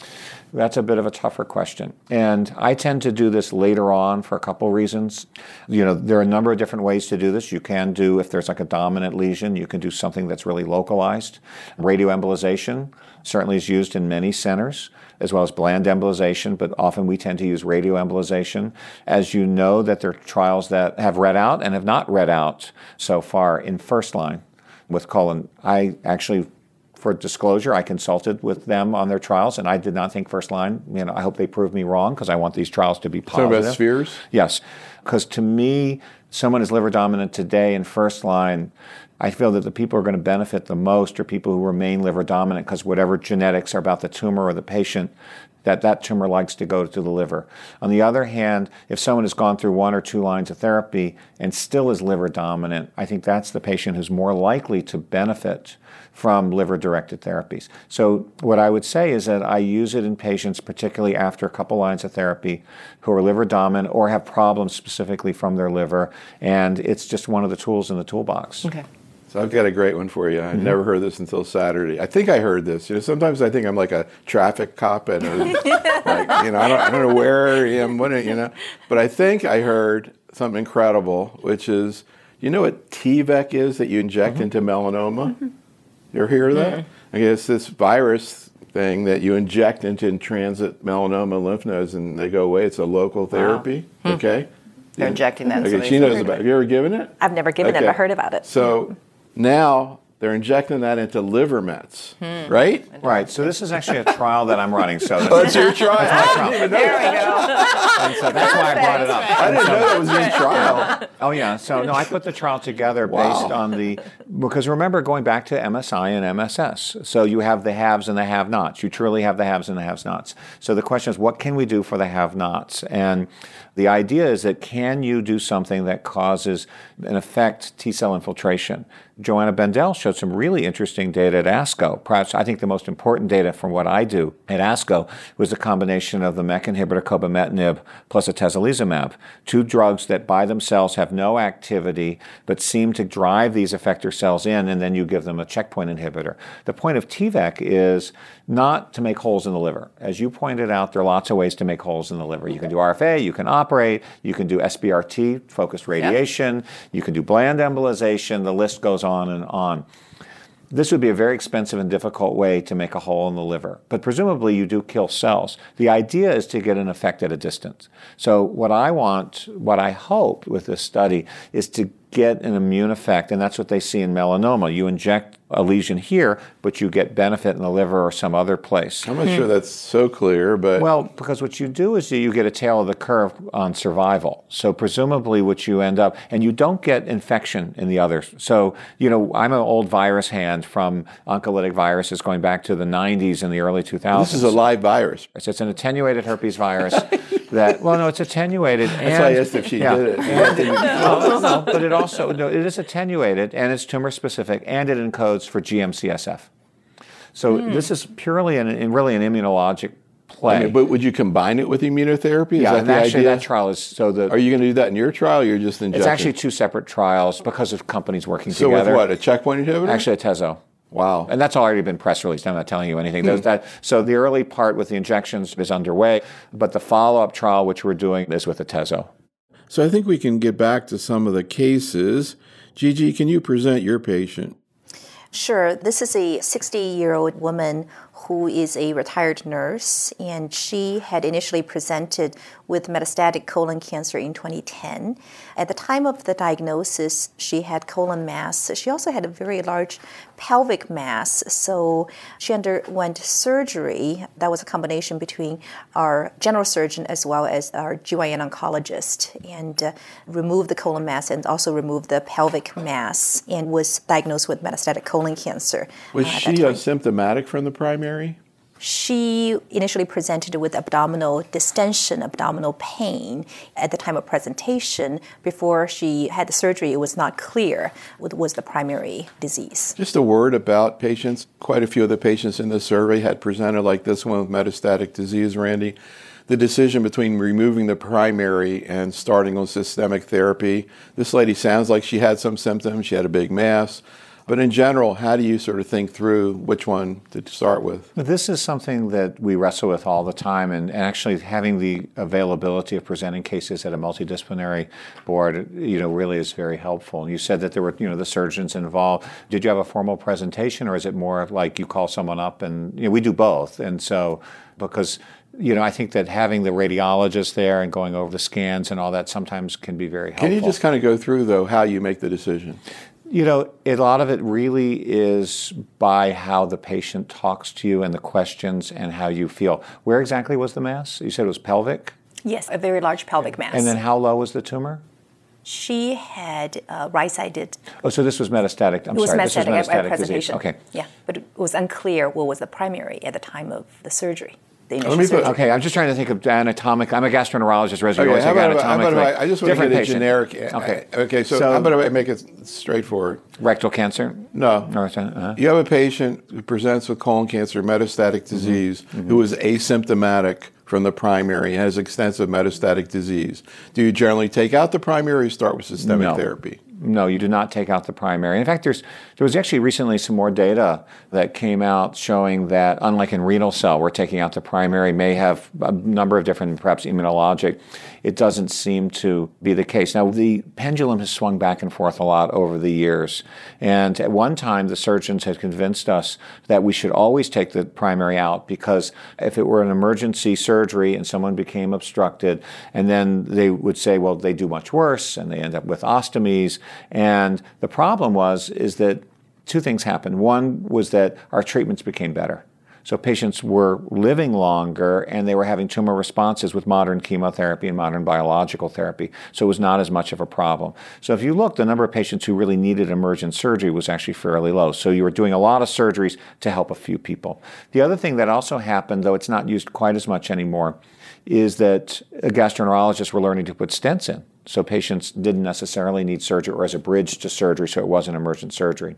That's a bit of a tougher question. And I tend to do this later on for a couple reasons. You know, there are a number of different ways to do this. You can do, if there's like a dominant lesion, you can do something that's really localized. Radioembolization certainly is used in many centers, as well as bland embolization, but often we tend to use radioembolization. As you know, that there are trials that have read out and have not read out so far in first line with colon. I actually, for disclosure, I consulted with them on their trials, and I did not think first line. You know, I hope they prove me wrong because I want these trials to be positive. Talking about spheres? Yes, because to me, someone is liver dominant today in first line. I feel that the people who are going to benefit the most are people who remain liver dominant because whatever genetics are about the tumor or the patient, that that tumor likes to go to the liver. On the other hand, if someone has gone through one or two lines of therapy and still is liver dominant, I think that's the patient who's more likely to benefit from liver-directed therapies. So what I would say is that I use it in patients, particularly after a couple lines of therapy, who are liver dominant or have problems specifically from their liver, and it's just one of the tools in the toolbox. Okay. So I've got a great one for you. I mm-hmm. never heard this until Saturday. I think I heard this. You know, sometimes I think I'm like a traffic cop, and a, like, you know, I don't, I don't know where I am, what, you know. But I think I heard something incredible, which is, you know what T V E C is that you inject mm-hmm. into melanoma? Mm-hmm. You ever hear of that? Mm-hmm. I guess this virus thing that you inject into in-transit melanoma lymph nodes, and they go away. It's a local therapy. Wow. Okay. They're injecting that. Okay, she knows about it. Have you ever given it? I've never given okay. it, but heard about it. So now they're injecting that into liver mets, hmm. right? Right. So this is actually a trial that I'm running. So that's, oh, that's your trial. That's my trial. There we go. And so that's why I brought it up. I didn't know that was your trial. Oh yeah. So no, I put the trial together wow. based on the because remember going back to M S I and M S S. So you have the haves and the have-nots. You truly have the haves and the have-nots. So the question is, what can we do for the have-nots? And the idea is that can you do something that causes and affect T-cell infiltration? Joanna Bendell showed some really interesting data at ASCO. Perhaps I think the most important data from what I do at ASCO was the combination of the MEK inhibitor cobimetinib plus atezolizumab, two drugs that by themselves have no activity but seem to drive these effector cells in, and then you give them a checkpoint inhibitor. The point of T V E C is not to make holes in the liver. As you pointed out, there are lots of ways to make holes in the liver. You can do R F A, you can operate, you can do S B R T, focused radiation, yep. you can do bland embolization, the list goes on and on. This would be a very expensive and difficult way to make a hole in the liver. But presumably you do kill cells. The idea is to get an effect at a distance. So what I want, what I hope with this study is to get an immune effect, and that's what they see in melanoma. You inject a lesion here, but you get benefit in the liver or some other place. I'm not sure that's so clear, but... Well, because what you do is you get a tail of the curve on survival. So presumably what you end up, and you don't get infection in the others. So, you know, I'm an old virus hand from oncolytic viruses going back to the nineties and the early two thousands. This is a live virus. It's an attenuated herpes virus that, well, no, it's attenuated. That's and, why I asked if she yeah, did it. And, no, no, no, but it also, no, it is attenuated, and it's tumor specific, and it encodes for G M C S F. So mm. this is purely an, really an immunologic play. I mean, but would you combine it with immunotherapy? Is yeah, that and the actually idea? that trial is so the. Are you going to do that in your trial? Or you're just injecting? It's actually two separate trials because of companies working so together. So with what, a checkpoint inhibitor? Actually, a Tezo. Wow. And that's already been press released. I'm not telling you anything. Hmm. That, so the early part with the injections is underway, but the follow-up trial, which we're doing, is with a Tezo. So I think we can get back to some of the cases. Gigi, can you present your patient? Sure. This is a sixty-year-old woman who is a retired nurse, and she had initially presented with metastatic colon cancer in twenty ten. At the time of the diagnosis, she had colon mass. She also had a very large pelvic mass, so she underwent surgery. That was a combination between our general surgeon as well as our G Y N oncologist, and uh, removed the colon mass and also removed the pelvic mass, and was diagnosed with metastatic colon cancer. Was uh, she asymptomatic from the primary? She initially presented with abdominal distension, abdominal pain at the time of presentation. Before she had the surgery, it was not clear what was the primary disease. Just a word about patients. Quite a few of the patients in this survey had presented like this one with metastatic disease, Randy. The decision between removing the primary and starting on systemic therapy. This lady sounds like she had some symptoms. She had a big mass. But in general, how do you sort of think through which one to start with? This is something that we wrestle with all the time, and, and actually having the availability of presenting cases at a multidisciplinary board, you know, really is very helpful. And you said that there were, you know, the surgeons involved. Did you have a formal presentation, or is it more like you call someone up and, you know, we do both. And so, because, you know, I think that having the radiologist there and going over the scans and all that sometimes can be very helpful. Can you just kind of go through, though, how you make the decision? You know, a lot of it really is by how the patient talks to you and the questions and how you feel. Where exactly was the mass? You said it was pelvic? Yes, a very large pelvic mass. And then how low was the tumor? She had uh, right-sided. Oh, so this was metastatic. I'm it was sorry, metastatic, this was metastatic at presentation. disease. Okay. Yeah, but it was unclear what was the primary at the time of the surgery. The initial Let me put- surgery. Okay, I'm just trying to think of anatomic. I'm a gastroenterologist, Rez. You always how say about, how about anatomically. I, I just want to Different get a patient. generic. Okay. Okay, so, So- how about I make it straightforward? Rectal cancer? No. Or, uh, You have a patient who presents with colon cancer, metastatic disease, Mm-hmm. who is asymptomatic from the primary, has extensive metastatic disease. Do you generally take out the primary or start with systemic No. therapy? No, you do not take out the primary. In fact, there's there was actually recently some more data that came out showing that, unlike in renal cell, where taking out the primary may have a number of different, perhaps immunologic, it doesn't seem to be the case. Now, the pendulum has swung back and forth a lot over the years. And at one time, the surgeons had convinced us that we should always take the primary out, because if it were an emergency surgery and someone became obstructed, and then they would say, well, they do much worse, and they end up with ostomies. And the problem was, is that two things happened. One was that our treatments became better. So patients were living longer, and they were having tumor responses with modern chemotherapy and modern biological therapy. So it was not as much of a problem. So if you look, the number of patients who really needed emergent surgery was actually fairly low. So you were doing a lot of surgeries to help a few people. The other thing that also happened, though it's not used quite as much anymore, is that gastroenterologists were learning to put stents in. So patients didn't necessarily need surgery, or as a bridge to surgery, so it wasn't emergent surgery.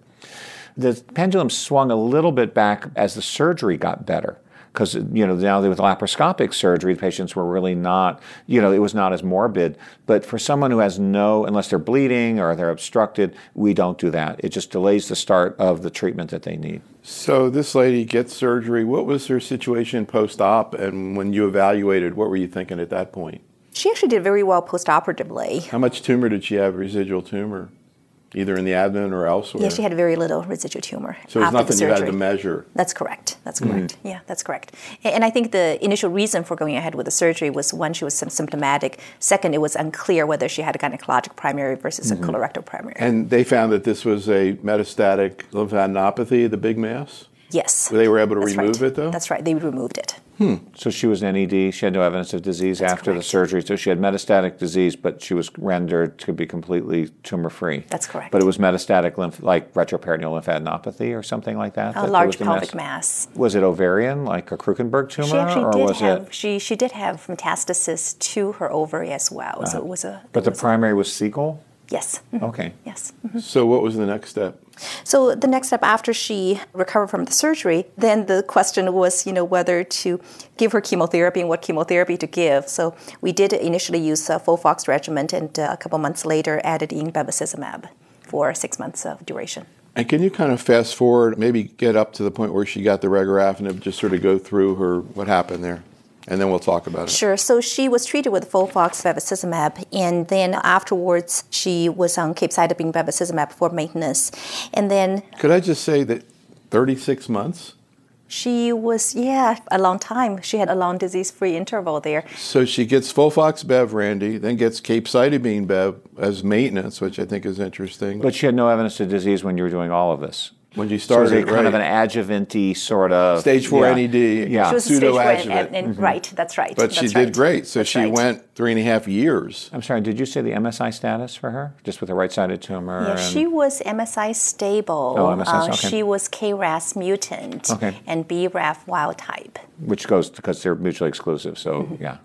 The pendulum swung a little bit back as the surgery got better, because, you know, now with laparoscopic surgery, the patients were really not, you know, it was not as morbid. But for someone who has no, unless they're bleeding or they're obstructed, we don't do that. It just delays the start of the treatment that they need. So this lady gets surgery. What was her situation post-op, and when you evaluated, what were you thinking at that point? She actually did very well post-operatively. How much tumor did she have, residual tumor, either in the abdomen or elsewhere? Yeah, she had very little residual tumor So it's after nothing the you surgery. had to measure. That's correct. That's correct. Mm-hmm. Yeah, that's correct. And, and I think the initial reason for going ahead with the surgery was, one, she was symptomatic. Second, it was unclear whether she had a gynecologic primary versus mm-hmm. a colorectal primary. And they found that this was a metastatic lymphadenopathy, the big mass? Yes. They were able to That's remove right. it, though? That's right. They removed it. Hmm. So she was an N E D. She had no evidence of disease That's after correct. the surgery. So she had metastatic disease, but she was rendered to be completely tumor-free. That's correct. But it was metastatic, lymph, like retroperitoneal lymphadenopathy or something like that? A that large was the pelvic mass. Was it ovarian, like a Krukenberg tumor? She actually or did was have it? she she did have metastasis to her ovary as well. Uh, so it was a. But it the was primary was Siegel? A, yes. Mhm. Okay. Yes. So what was the next step? So the next step after she recovered from the surgery, then the question was, you know, whether to give her chemotherapy and what chemotherapy to give. So we did initially use a FOLFOX regimen, and uh, a couple months later added in bevacizumab for six months of duration. And can you kind of fast forward, maybe get up to the point where she got the regorafenib, just sort of go through her what happened there? And then we'll talk about it. Sure. So she was treated with FOLFOX bevacizumab, and then afterwards she was on capecitabine bevacizumab for maintenance. And then Could I just say that thirty-six months? she was, yeah, a long time. She had a long disease-free interval there. So she gets FOLFOX Bev, Randy, then gets capecitabine Bev as maintenance, which I think is interesting. But she had no evidence of disease when you were doing all of this. When you So it was started, a kind right. of an adjuvant-y sort of... Stage four yeah. N E D, Yeah. She was a stage four, and, pseudoadjuvant. and, and right, that's right. But she that's did right. great. So That's she right. went three and a half years. I'm sorry, did you say the M S I status for her? Just with a right-sided tumor? Yeah, and... she was M S I stable. Oh, M S I, Uh, okay. She was K R A S mutant Okay. and B R A F wild type. Which goes, because they're mutually exclusive, so yeah.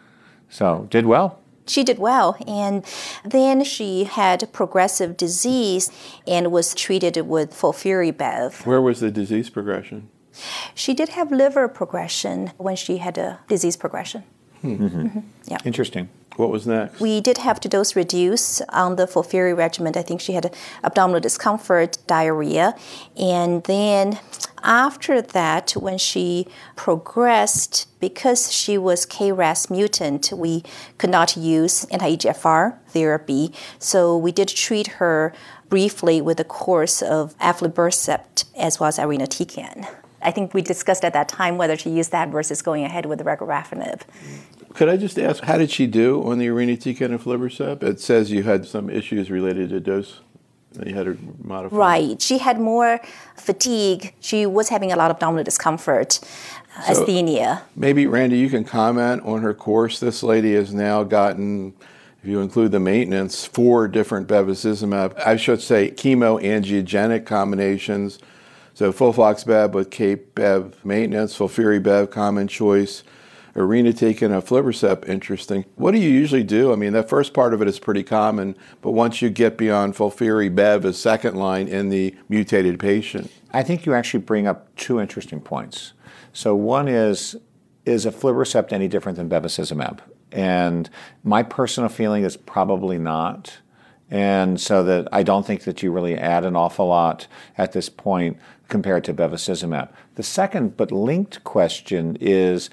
So, did well. She did well, and then she had progressive disease and was treated with FOLFIRI-Bev. Where was the disease progression? She did have liver progression when she had a disease progression. Hmm. Mm-hmm. Mm-hmm. Yeah. Interesting. What was next? We did have to dose reduce on the FOLFIRI regimen. I think she had abdominal discomfort, diarrhea. And then after that, when she progressed, because she was K R A S mutant, we could not use anti-E G F R therapy. So we did treat her briefly with a course of aflibercept as well as irinotecan. I think we discussed at that time whether to use that versus going ahead with the regorafenib. Could I just ask, how did she do on the irinotecan and aflibercept? It says you had some issues related to dose. You had to modify. Right. She had more fatigue. She was having a lot of abdominal discomfort, uh, So asthenia. Maybe, Randy, you can comment on her course. This lady has now gotten, if you include the maintenance, four different bevacizumab, I should say chemoangiogenic combinations. So Folfox-Bev with Cape-Bev maintenance, FOLFIRI-Bev common choice, irinotecan, aflibercept, interesting. What do you usually do? I mean, that first part of it is pretty common, but once you get beyond FOLFIRI-Bev as second line in the mutated patient. I think you actually bring up two interesting points. So one is, is aflibercept any different than bevacizumab? And my personal feeling is probably not. And so that I don't think that you really add an awful lot at this point compared to bevacizumab. The second but linked question is,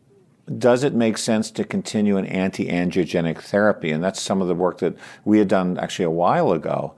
does it make sense to continue an anti-angiogenic therapy? And that's some of the work that we had done actually a while ago.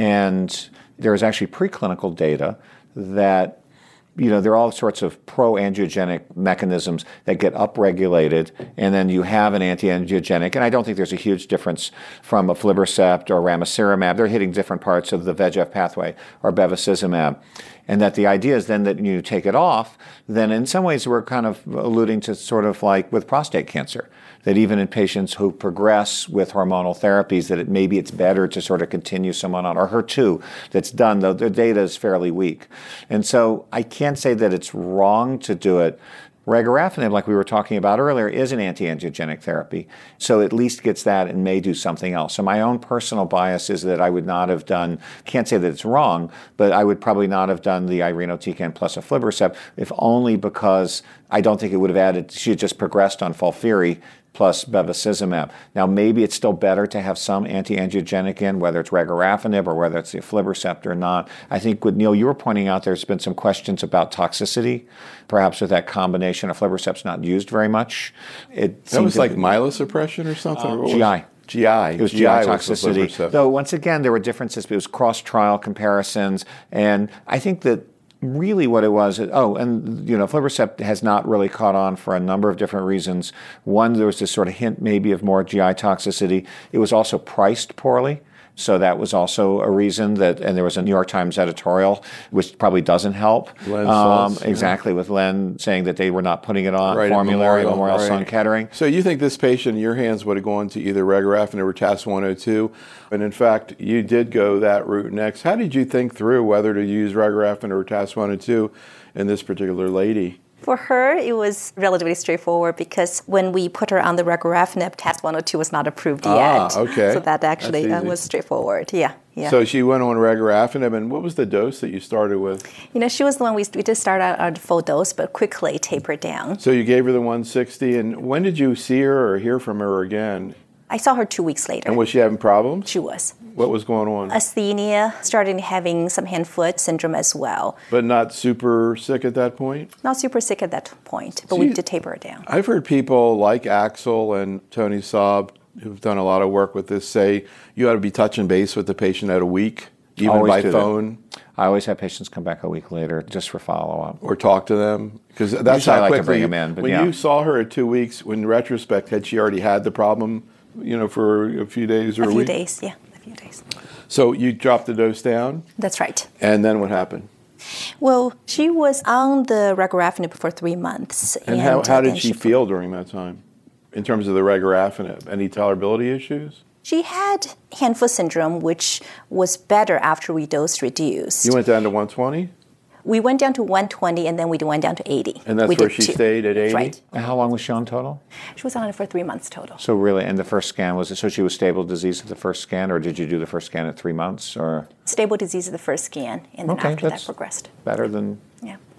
And there is actually preclinical data that, you know, there are all sorts of pro-angiogenic mechanisms that get upregulated, and then you have an anti-angiogenic. And I don't think there's a huge difference from aflibercept or ramucirumab. They're hitting different parts of the V E G F pathway, or bevacizumab. And that the idea is then that you take it off, then in some ways we're kind of alluding to sort of like with prostate cancer, that even in patients who progress with hormonal therapies, that it maybe it's better to sort of continue someone on, or H E R two that's done, though the data is fairly weak. And so I can't say that it's wrong to do it. Regorafenib, like we were talking about earlier, is an anti-angiogenic therapy, so at least gets that and may do something else. So my own personal bias is that I would not have done, can't say that it's wrong, but I would probably not have done the irinotecan plus aflibercept, if only because I don't think it would have added, she had just progressed on FOLFIRI plus bevacizumab. Now, maybe it's still better to have some anti-angiogenic in, whether it's regorafenib or whether it's the aflibercept or not. I think with Neil, you were pointing out there's been some questions about toxicity, perhaps with that combination. Aflibercept's not used very much. It That was like be, myelosuppression or something? Uh, What was G I. It? G I. It was G I toxicity. Though, once again, there were differences. It was cross-trial comparisons. And I think that really what it was, oh, and you know, aflibercept has not really caught on for a number of different reasons. One, there was this sort of hint maybe of more G I toxicity. It was also priced poorly. So that was also a reason that, and there was a New York Times editorial, which probably doesn't help. Len um, Saltz, exactly, yeah. with Len saying that they were not putting it on right, formulary, Memorial, Memorial right. Sloan Kettering. So you think this patient in your hands would have gone to either regorafenib or T A S one oh two, and in fact, you did go that route next. How did you think through whether to use regorafenib or T A S one oh two in this particular lady? For her, it was relatively straightforward because when we put her on the regorafenib, T A S one oh two was not approved Ah, yet. okay. So that actually That's uh, easy. was straightforward. Yeah, yeah. So she went on regorafenib, and what was the dose that you started with? You know, she was the one we, we did start out at full dose, but quickly tapered down. So you gave her the one sixty, and when did you see her or hear from her again? I saw her two weeks later. And was she having problems? She was. What was going on? Asthenia, started having some hand-foot syndrome as well. But not super sick at that point? Not super sick at that point, but So we you- did taper her down. I've heard people like Axel and Tony Saab, who've done a lot of work with this, say you ought to be touching base with the patient at a week, even Always by do that. phone, I always have patients come back a week later just for follow-up. or talk to them. Because that's Usually I how like to quickly, bring 'em in, but when yeah. you saw her at two weeks, in retrospect, had she already had the problem, you know, for a few days or A a, few week? days, yeah, a few days. So you dropped the dose down, That's right. and then what happened? Well, she was on the regorafenib for three months. And, how, uh, how then did she feel during that time in terms of the regorafenib? Any tolerability issues? She had hand-foot syndrome, which was better after we dose reduced. You went down to one twenty? We went down to one twenty, and then we went down to eighty. And that's we where did she two. stayed at eighty? Right. And how long was she on total? She was on it for three months total. So really, and the first scan, was it, so she was stable disease at the first scan, or did you do the first scan at three months, or Stable disease is the first scan, and then Okay, after that that's- progressed. better than, Yeah.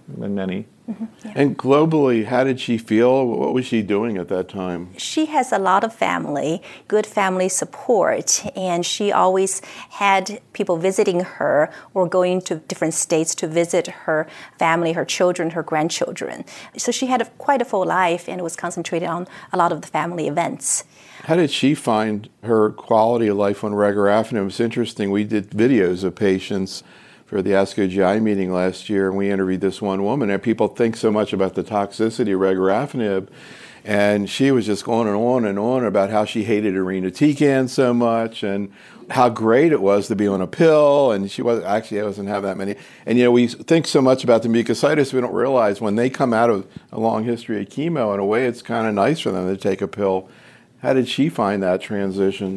and many. Mm-hmm, yeah. And globally, how did she feel? What was she doing at that time? She has a lot of family, good family support, and she always had people visiting her or going to different states to visit her family, her children, her grandchildren. So she had a, quite a full life, and it was concentrated on a lot of the family events. How did she find her quality of life on regorafenib? It was interesting. We did videos of patients for the ASCO G I meeting last year, and we interviewed this one woman, and people think so much about the toxicity of regorafenib, and she was just going and on and on about how she hated irinotecan so much and how great it was to be on a pill, and she was actually doesn't have that many. And you know, we think so much about the mucositis, we don't realize when they come out of a long history of chemo, in a way it's kind of nice for them to take a pill. How did she find that transition?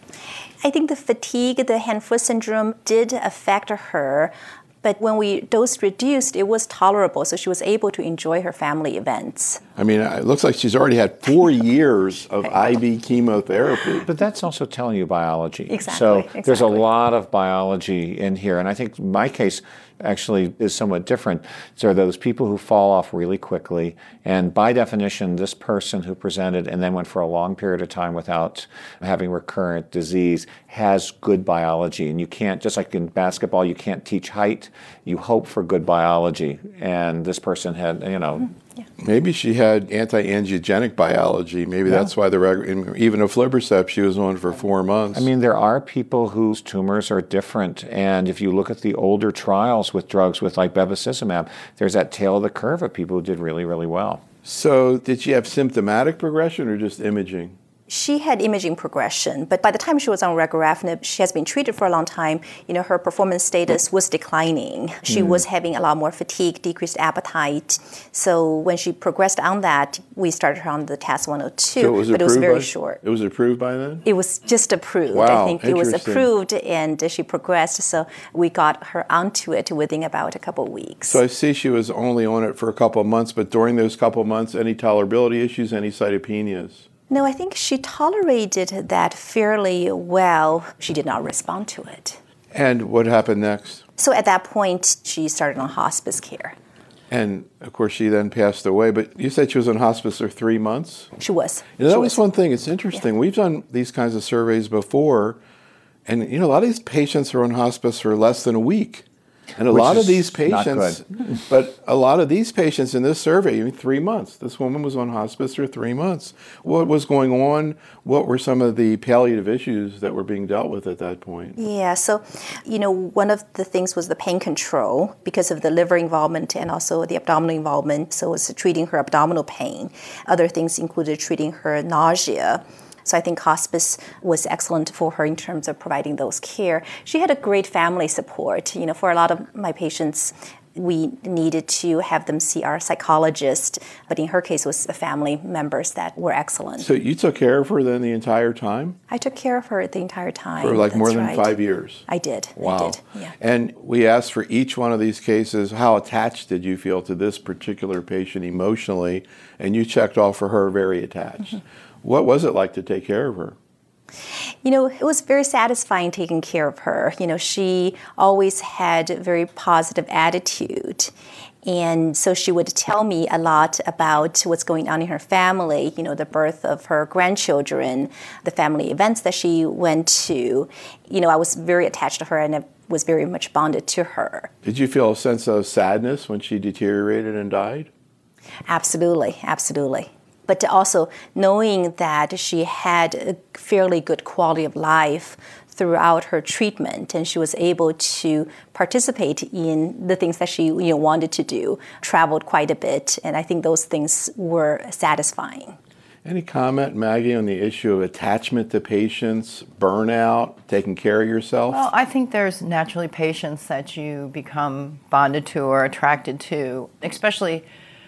I think the fatigue, the hand-foot syndrome did affect her, but when we dose reduced, it was tolerable, so she was able to enjoy her family events. I mean, it looks like she's already had four years of I V chemotherapy. But that's also telling you biology. Exactly. So exactly. there's a lot of biology in here, and I think my case actually is somewhat different. So those people who fall off really quickly, and by definition, this person who presented and then went for a long period of time without having recurrent disease has good biology. And you can't, just like in basketball, you can't teach height. You hope for good biology. And this person had, you know, mm-hmm. yeah. Maybe she had anti-angiogenic biology. Maybe yeah. that's why the reg- even aflibercept she was on for four months. I mean, there are people whose tumors are different, and if you look at the older trials with drugs with like bevacizumab, there's that tail of the curve of people who did really, really well. So did she have symptomatic progression or just imaging? She had imaging progression, but by the time she was on regorafenib, she has been treated for a long time. You know, her performance status was declining. She mm. was having a lot more fatigue, decreased appetite. So when she progressed on that, we started her on the T A S one oh two, so it was but it was very by, short. It was approved by then? It was just approved. Wow, I think it was approved, and she progressed, so we got her onto it within about a couple of weeks. So I see she was only on it for a couple of months, but during those couple of months, any tolerability issues, any cytopenias? No, I think she tolerated that fairly well. She did not respond to it. And what happened next? So at that point, she started on hospice care. And, of course, she then passed away. But you said she was on hospice for three months? She was. You know, that she was, was one thing. It's interesting. Yeah. We've done these kinds of surveys before, and, you know, a lot of these patients are on hospice for less than a week. And a Which lot of these patients, not but a lot of these patients in this survey, I mean, three months. This woman was on hospice for three months. What was going on? What were some of the palliative issues that were being dealt with at that point? Yeah, so, you know, one of the things was the pain control because of the liver involvement and also the abdominal involvement. So it was treating her abdominal pain. Other things included treating her nausea. So I think hospice was excellent for her in terms of providing those care. She had a great family support. You know, for a lot of my patients, we needed to have them see our psychologist, but in her case, it was the family members that were excellent. So you took care of her then the entire time? I took care of her the entire time. For like That's more than right. five years? I did. Wow. I did, yeah. And we asked for each one of these cases, how attached did you feel to this particular patient emotionally? And you checked off for her very attached. Mm-hmm. What was it like to take care of her? You know, it was very satisfying taking care of her. You know, she always had a very positive attitude. And so she would tell me a lot about what's going on in her family, you know, the birth of her grandchildren, the family events that she went to. You know, I was very attached to her and I was very much bonded to her. Did you feel a sense of sadness when she deteriorated and died? Absolutely, absolutely. But also knowing that she had a fairly good quality of life throughout her treatment, and she was able to participate in the things that she you know, wanted to do, traveled quite a bit, and I think those things were satisfying. Any comment, Maggie, on the issue of attachment to patients, burnout, taking care of yourself? Well, I think there's naturally patients that you become bonded to or attracted to, especially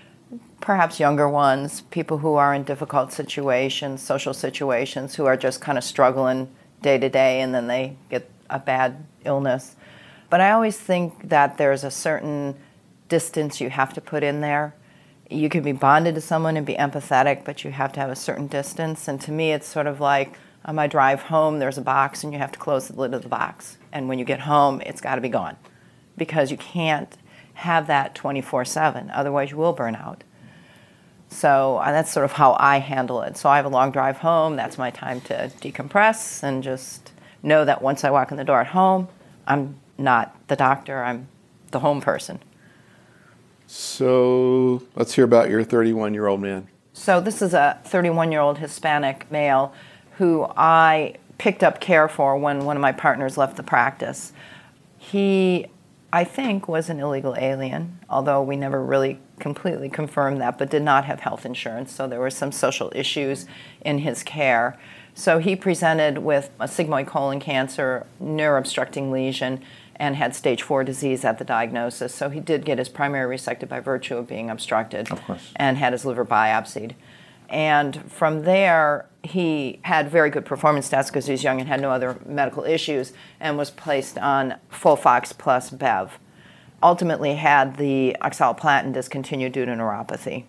perhaps younger ones, people who are in difficult situations, social situations, who are just kind of struggling day to day and then they get a bad illness. But I always think that there's a certain distance you have to put in there. You can be bonded to someone and be empathetic, but you have to have a certain distance. And to me, it's sort of like on my drive home, there's a box and you have to close the lid of the box. And when you get home, it's got to be gone because you can't have that twenty-four seven. Otherwise, you will burn out. So uh, that's sort of how I handle it. So I have a long drive home. That's my time to decompress and just know that once I walk in the door at home, I'm not the doctor, I'm the home person. So let's hear about your thirty-one-year-old man. So this is a thirty-one-year-old Hispanic male who I picked up care for when one of my partners left the practice. He, I think, was an illegal alien, although we never really completely confirmed that, but did not have health insurance, so there were some social issues in his care. So he presented with a sigmoid colon cancer, neuroobstructing lesion, and had stage four disease at the diagnosis. So he did get his primary resected by virtue of being obstructed, of course, and had his liver biopsied. And from there, he had very good performance stats because he was young and had no other medical issues, and was placed on Folfox plus Bev. Ultimately had the oxaliplatin discontinued due to neuropathy.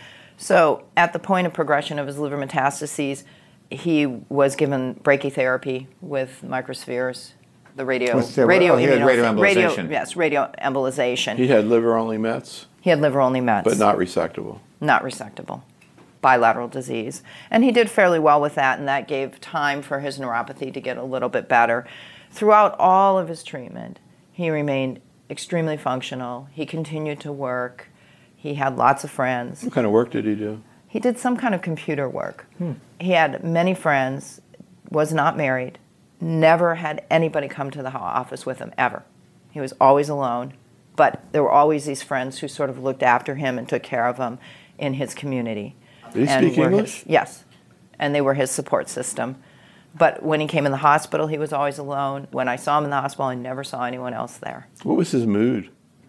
So at the point of progression of his liver metastases, he was given brachytherapy with microspheres, the radio, With the- radio, oh, he had immuno- radioembolization. radio, yes, radioembolization. He had liver-only mets, He had liver-only mets. but not resectable. Not resectable. Bilateral disease. And he did fairly well with that, and that gave time for his neuropathy to get a little bit better. Throughout all of his treatment, he remained extremely functional. He continued to work. He had lots of friends. What kind of work did he do? He did some kind of computer work. Hmm. He had many friends, was not married, never had anybody come to the office with him, ever. He was always alone, but there were always these friends who sort of looked after him and took care of him in his community. Did he and speak were English? His, yes, and they were his support system. But when he came in the hospital, he was always alone. When I saw him in the hospital, I never saw anyone else there. What was his mood?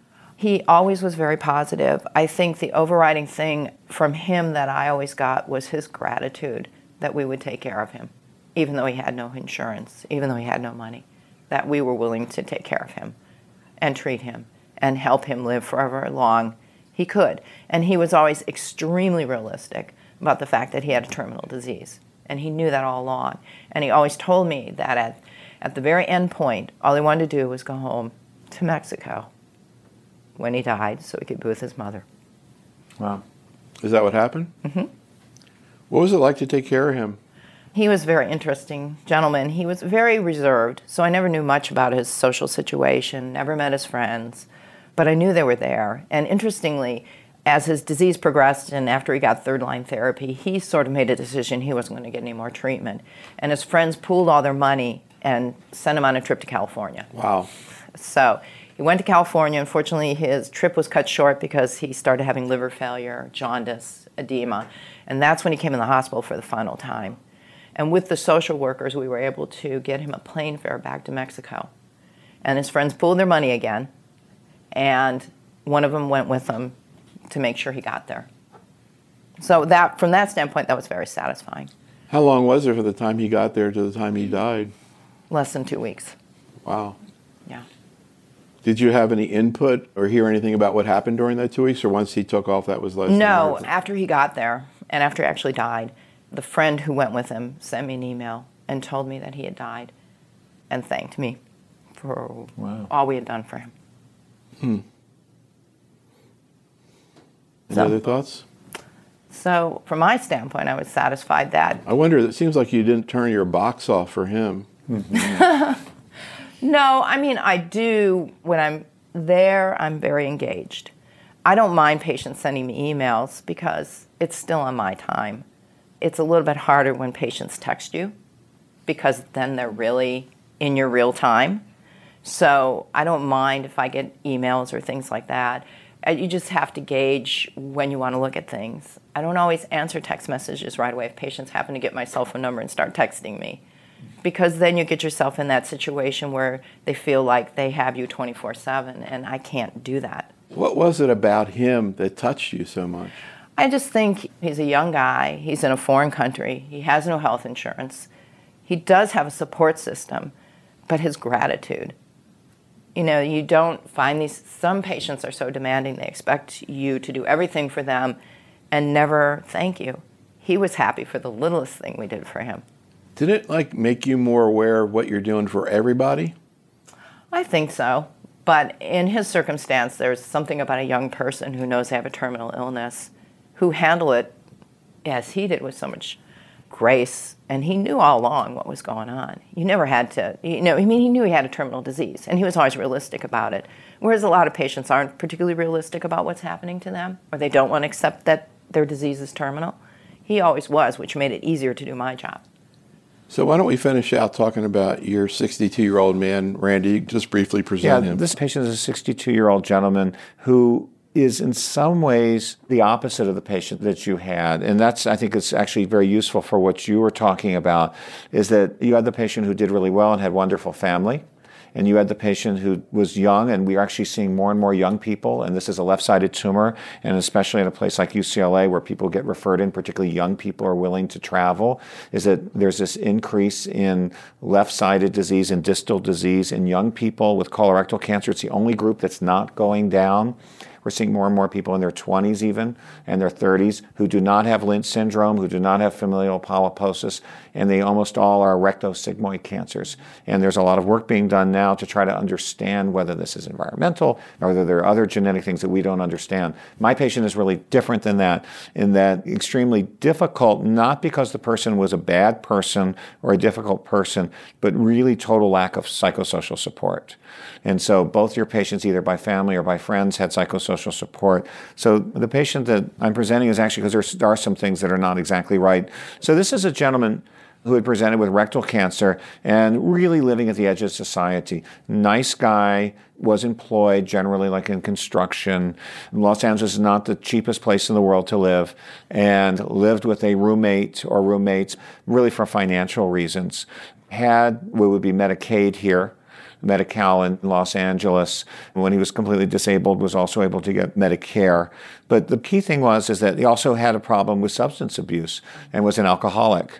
He always was very positive. I think the overriding thing from him that I always got was his gratitude that we would take care of him, even though he had no insurance, even though he had no money, that we were willing to take care of him and treat him and help him live forever long he could. And he was always extremely realistic about the fact that he had a terminal disease. And he knew that all along. And he always told me that at, at the very end point, all he wanted to do was go home to Mexico when he died so he could be with his mother. Wow. Is that what happened? Mm-hmm. What was it like to take care of him? He was a very interesting gentleman. He was very reserved, so I never knew much about his social situation, never met his friends, but I knew they were there. And interestingly, as his disease progressed and after he got third-line therapy, he sort of made a decision he wasn't going to get any more treatment. And his friends pooled all their money and sent him on a trip to California. Wow. So he went to California. Unfortunately, his trip was cut short because he started having liver failure, jaundice, edema, and that's when he came in the hospital for the final time. And with the social workers, we were able to get him a plane fare back to Mexico. And his friends pooled their money again, and one of them went with him to make sure he got there. So that, from that standpoint, that was very satisfying. How long was it from the time he got there to the time he died? Less than two weeks. Wow. Yeah. Did you have any input or hear anything about what happened during that two weeks, or once he took off, that was less? No, after he got there, and after he actually died, the friend who went with him sent me an email and told me that he had died and thanked me for Wow. all we had done for him. Hmm. Any So- other thoughts? So from my standpoint, I was satisfied that, I wonder, it seems like you didn't turn your box off for him. no, I mean, I do, when I'm there, I'm very engaged. I don't mind patients sending me emails because it's still on my time. It's a little bit harder when patients text you because then they're really in your real time. So I don't mind if I get emails or things like that. Uh, You just have to gauge when you want to look at things. I don't always answer text messages right away if patients happen to get my cell phone number and start texting me, because then you get yourself in that situation where they feel like they have you twenty-four seven, and I can't do that. What was it about him that touched you so much? I just think he's a young guy. He's in a foreign country. He has no health insurance. He does have a support system, but his gratitude. You know, you don't find these, some patients are so demanding, they expect you to do everything for them and never thank you. He was happy for the littlest thing we did for him. Did it like make you more aware of what you're doing for everybody? I think so. But in his circumstance, there's something about a young person who knows they have a terminal illness, who handle it as he did with so much grace, and he knew all along what was going on. You never had to, you know, I mean, he knew he had a terminal disease, and he was always realistic about it, whereas a lot of patients aren't particularly realistic about what's happening to them, or they don't want to accept that their disease is terminal. He always was, which made it easier to do my job. So why don't we finish out talking about your sixty-two-year-old man, Randy, just briefly present yeah, him. This patient is a sixty-two-year-old gentleman who is in some ways the opposite of the patient that you had. And that's, I think it's actually very useful for what you were talking about, is that you had the patient who did really well and had wonderful family. And you had the patient who was young, and we are actually seeing more and more young people, and this is a left-sided tumor, and especially in a place like U C L A where people get referred in, particularly young people are willing to travel, is that there's this increase in left-sided disease and distal disease in young people with colorectal cancer. It's the only group that's not going down. We're seeing more and more people in their twenties even, and their thirties, who do not have Lynch syndrome, who do not have familial polyposis, and they almost all are rectosigmoid cancers. And there's a lot of work being done now to try to understand whether this is environmental or whether there are other genetic things that we don't understand. My patient is really different than that, in that extremely difficult, not because the person was a bad person or a difficult person, but really total lack of psychosocial support. And so both your patients, either by family or by friends, had psychosocial support. So the patient that I'm presenting is actually, because there are some things that are not exactly right. So this is a gentleman who had presented with rectal cancer and really living at the edge of society. Nice guy, was employed generally like in construction. Los Angeles is not the cheapest place in the world to live, and lived with a roommate or roommates really for financial reasons. Had what would be Medicaid here, Medi-Cal in Los Angeles. When he was completely disabled, was also able to get Medicare. But the key thing was is that he also had a problem with substance abuse and was an alcoholic.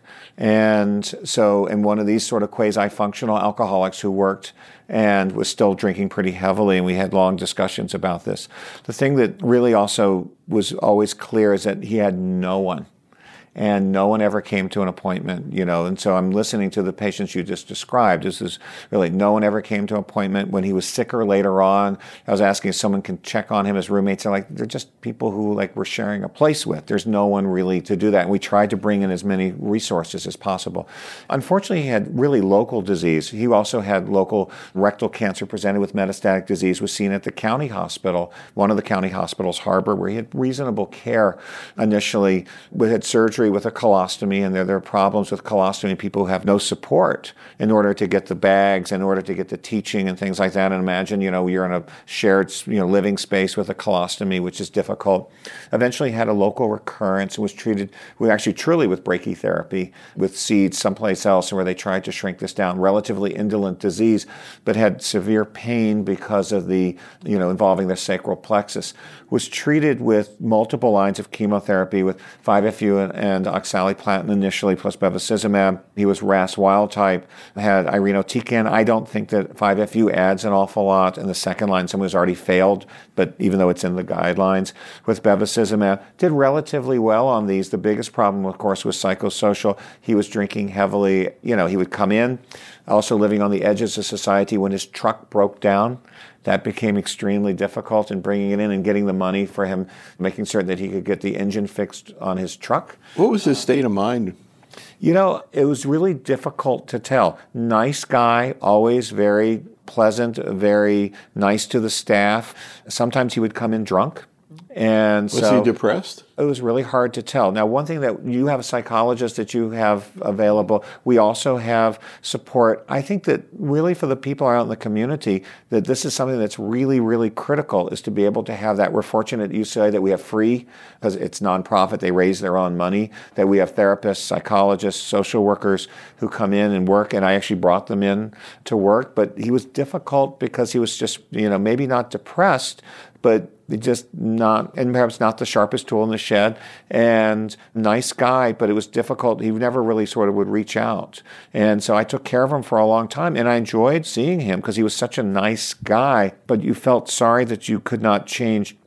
And so, and one of these sort of quasi-functional alcoholics who worked and was still drinking pretty heavily, and we had long discussions about this. The thing that really also was always clear is that he had no one. And no one ever came to an appointment, you know. And so I'm listening to the patients you just described. This is really, no one ever came to an appointment. When he was sicker later on, I was asking if someone can check on him. His roommates are like, they're just people who like we're sharing a place with. There's no one really to do that. And we tried to bring in as many resources as possible. Unfortunately, he had really local disease. He also had local rectal cancer, presented with metastatic disease, was seen at the county hospital, one of the county hospitals, Harbor, where he had reasonable care initially. We had surgery with a colostomy, and there, there are problems with colostomy. People who have no support in order to get the bags, in order to get the teaching and things like that. And imagine, you know, you're in a shared, you know, living space with a colostomy, which is difficult. Eventually had a local recurrence and was treated with actually truly with brachytherapy, with seeds someplace else, where they tried to shrink this down. Relatively indolent disease, but had severe pain because of the, you know, involving the sacral plexus. Was treated with multiple lines of chemotherapy with five F U and, and oxaliplatin initially, plus bevacizumab. He was R A S wild type, had irinotecan. I don't think that five F U adds an awful lot in the second line. Someone who's already failed, but even though it's in the guidelines, with bevacizumab, did relatively well on these. The biggest problem, of course, was psychosocial. He was drinking heavily. You know, he would come in, also living on the edges of society. When his truck broke down, that became extremely difficult in bringing it in and getting the money for him, making certain that he could get the engine fixed on his truck. What was his state of mind? You know, it was really difficult to tell. Nice guy, always very pleasant, very nice to the staff. Sometimes he would come in drunk. And was so he depressed? It was really hard to tell. Now, one thing that you have a psychologist that you have available. We also have support. I think that really for the people out in the community, that this is something that's really, really critical, is to be able to have that. We're fortunate at U C L A that we have free, because it's nonprofit, they raise their own money, that we have therapists, psychologists, social workers who come in and work, and I actually brought them in to work. But he was difficult because he was just, you know, maybe not depressed, but just not, and perhaps not the sharpest tool in the shed, and nice guy, but it was difficult. He never really sort of would reach out. And so I took care of him for a long time, and I enjoyed seeing him because he was such a nice guy, but you felt sorry that you could not change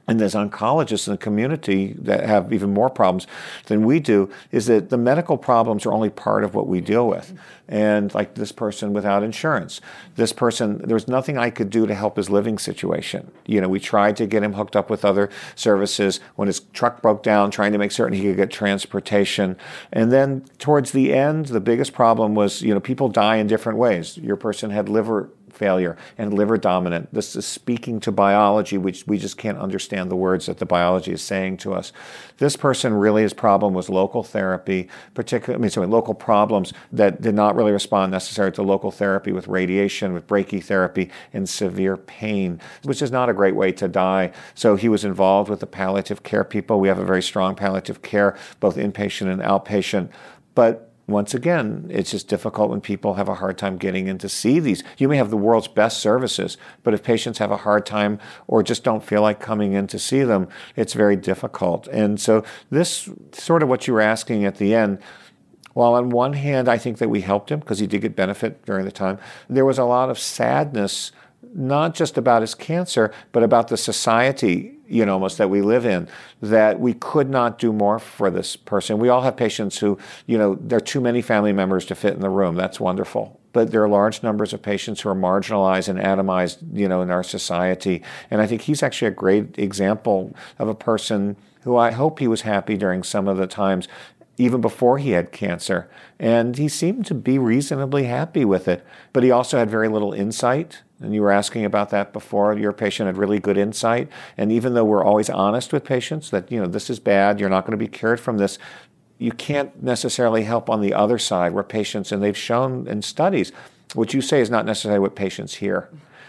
and there's oncologists in the community that have even more problems than we do, is that the medical problems are only part of what we deal with. And like this person without insurance, this person, there was nothing I could do to help his living situation. You know, we tried to get him hooked up with other services when his truck broke down, trying to make certain he could get transportation. And then towards the end, the biggest problem was, you know, people die in different ways. Your person had liver failure and liver dominant. This is speaking to biology, which we just can't understand the words that the biology is saying to us. This person really, his problem was local therapy, particularly, I mean, sorry, local problems that did not really respond necessarily to local therapy with radiation, with brachytherapy, and severe pain, which is not a great way to die. So he was involved with the palliative care people. We have a very strong palliative care, both inpatient and outpatient. But once again, it's just difficult when people have a hard time getting in to see these. You may have the world's best services, but if patients have a hard time or just don't feel like coming in to see them, it's very difficult. And so this sort of what you were asking at the end, while on one hand, I think that we helped him because he did get benefit during the time, there was a lot of sadness, not just about his cancer, but about the society, you know, almost that we live in, that we could not do more for this person. We all have patients who, you know, there are too many family members to fit in the room. That's wonderful. But there are large numbers of patients who are marginalized and atomized, you know, in our society. And I think he's actually a great example of a person who I hope he was happy during some of the times, even before he had cancer. And he seemed to be reasonably happy with it. But he also had very little insight. And you were asking about that before. Your patient had really good insight. And even though we're always honest with patients that, you know, this is bad, you're not going to be cured from this, you can't necessarily help on the other side where patients, and they've shown in studies, what you say is not necessarily what patients hear.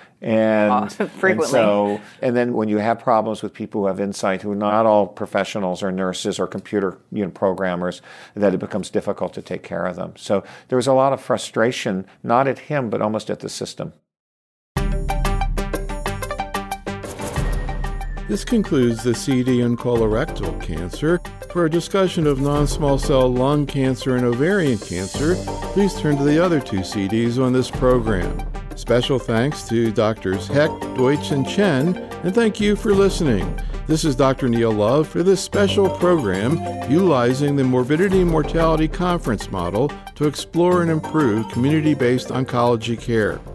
And, uh, frequently. and so, and then when you have problems with people who have insight, who are not all professionals or nurses or computer you know, programmers, that it becomes difficult to take care of them. So there was a lot of frustration, not at him, but almost at the system. This concludes the C D on colorectal cancer. For a discussion of non-small cell lung cancer and ovarian cancer, please turn to the other two C Ds on this program. Special thanks to Doctors Heck, Deutsch, and Chen, and thank you for listening. This is Doctor Neil Love for this special program utilizing the Morbidity and Mortality Conference model to explore and improve community-based oncology care.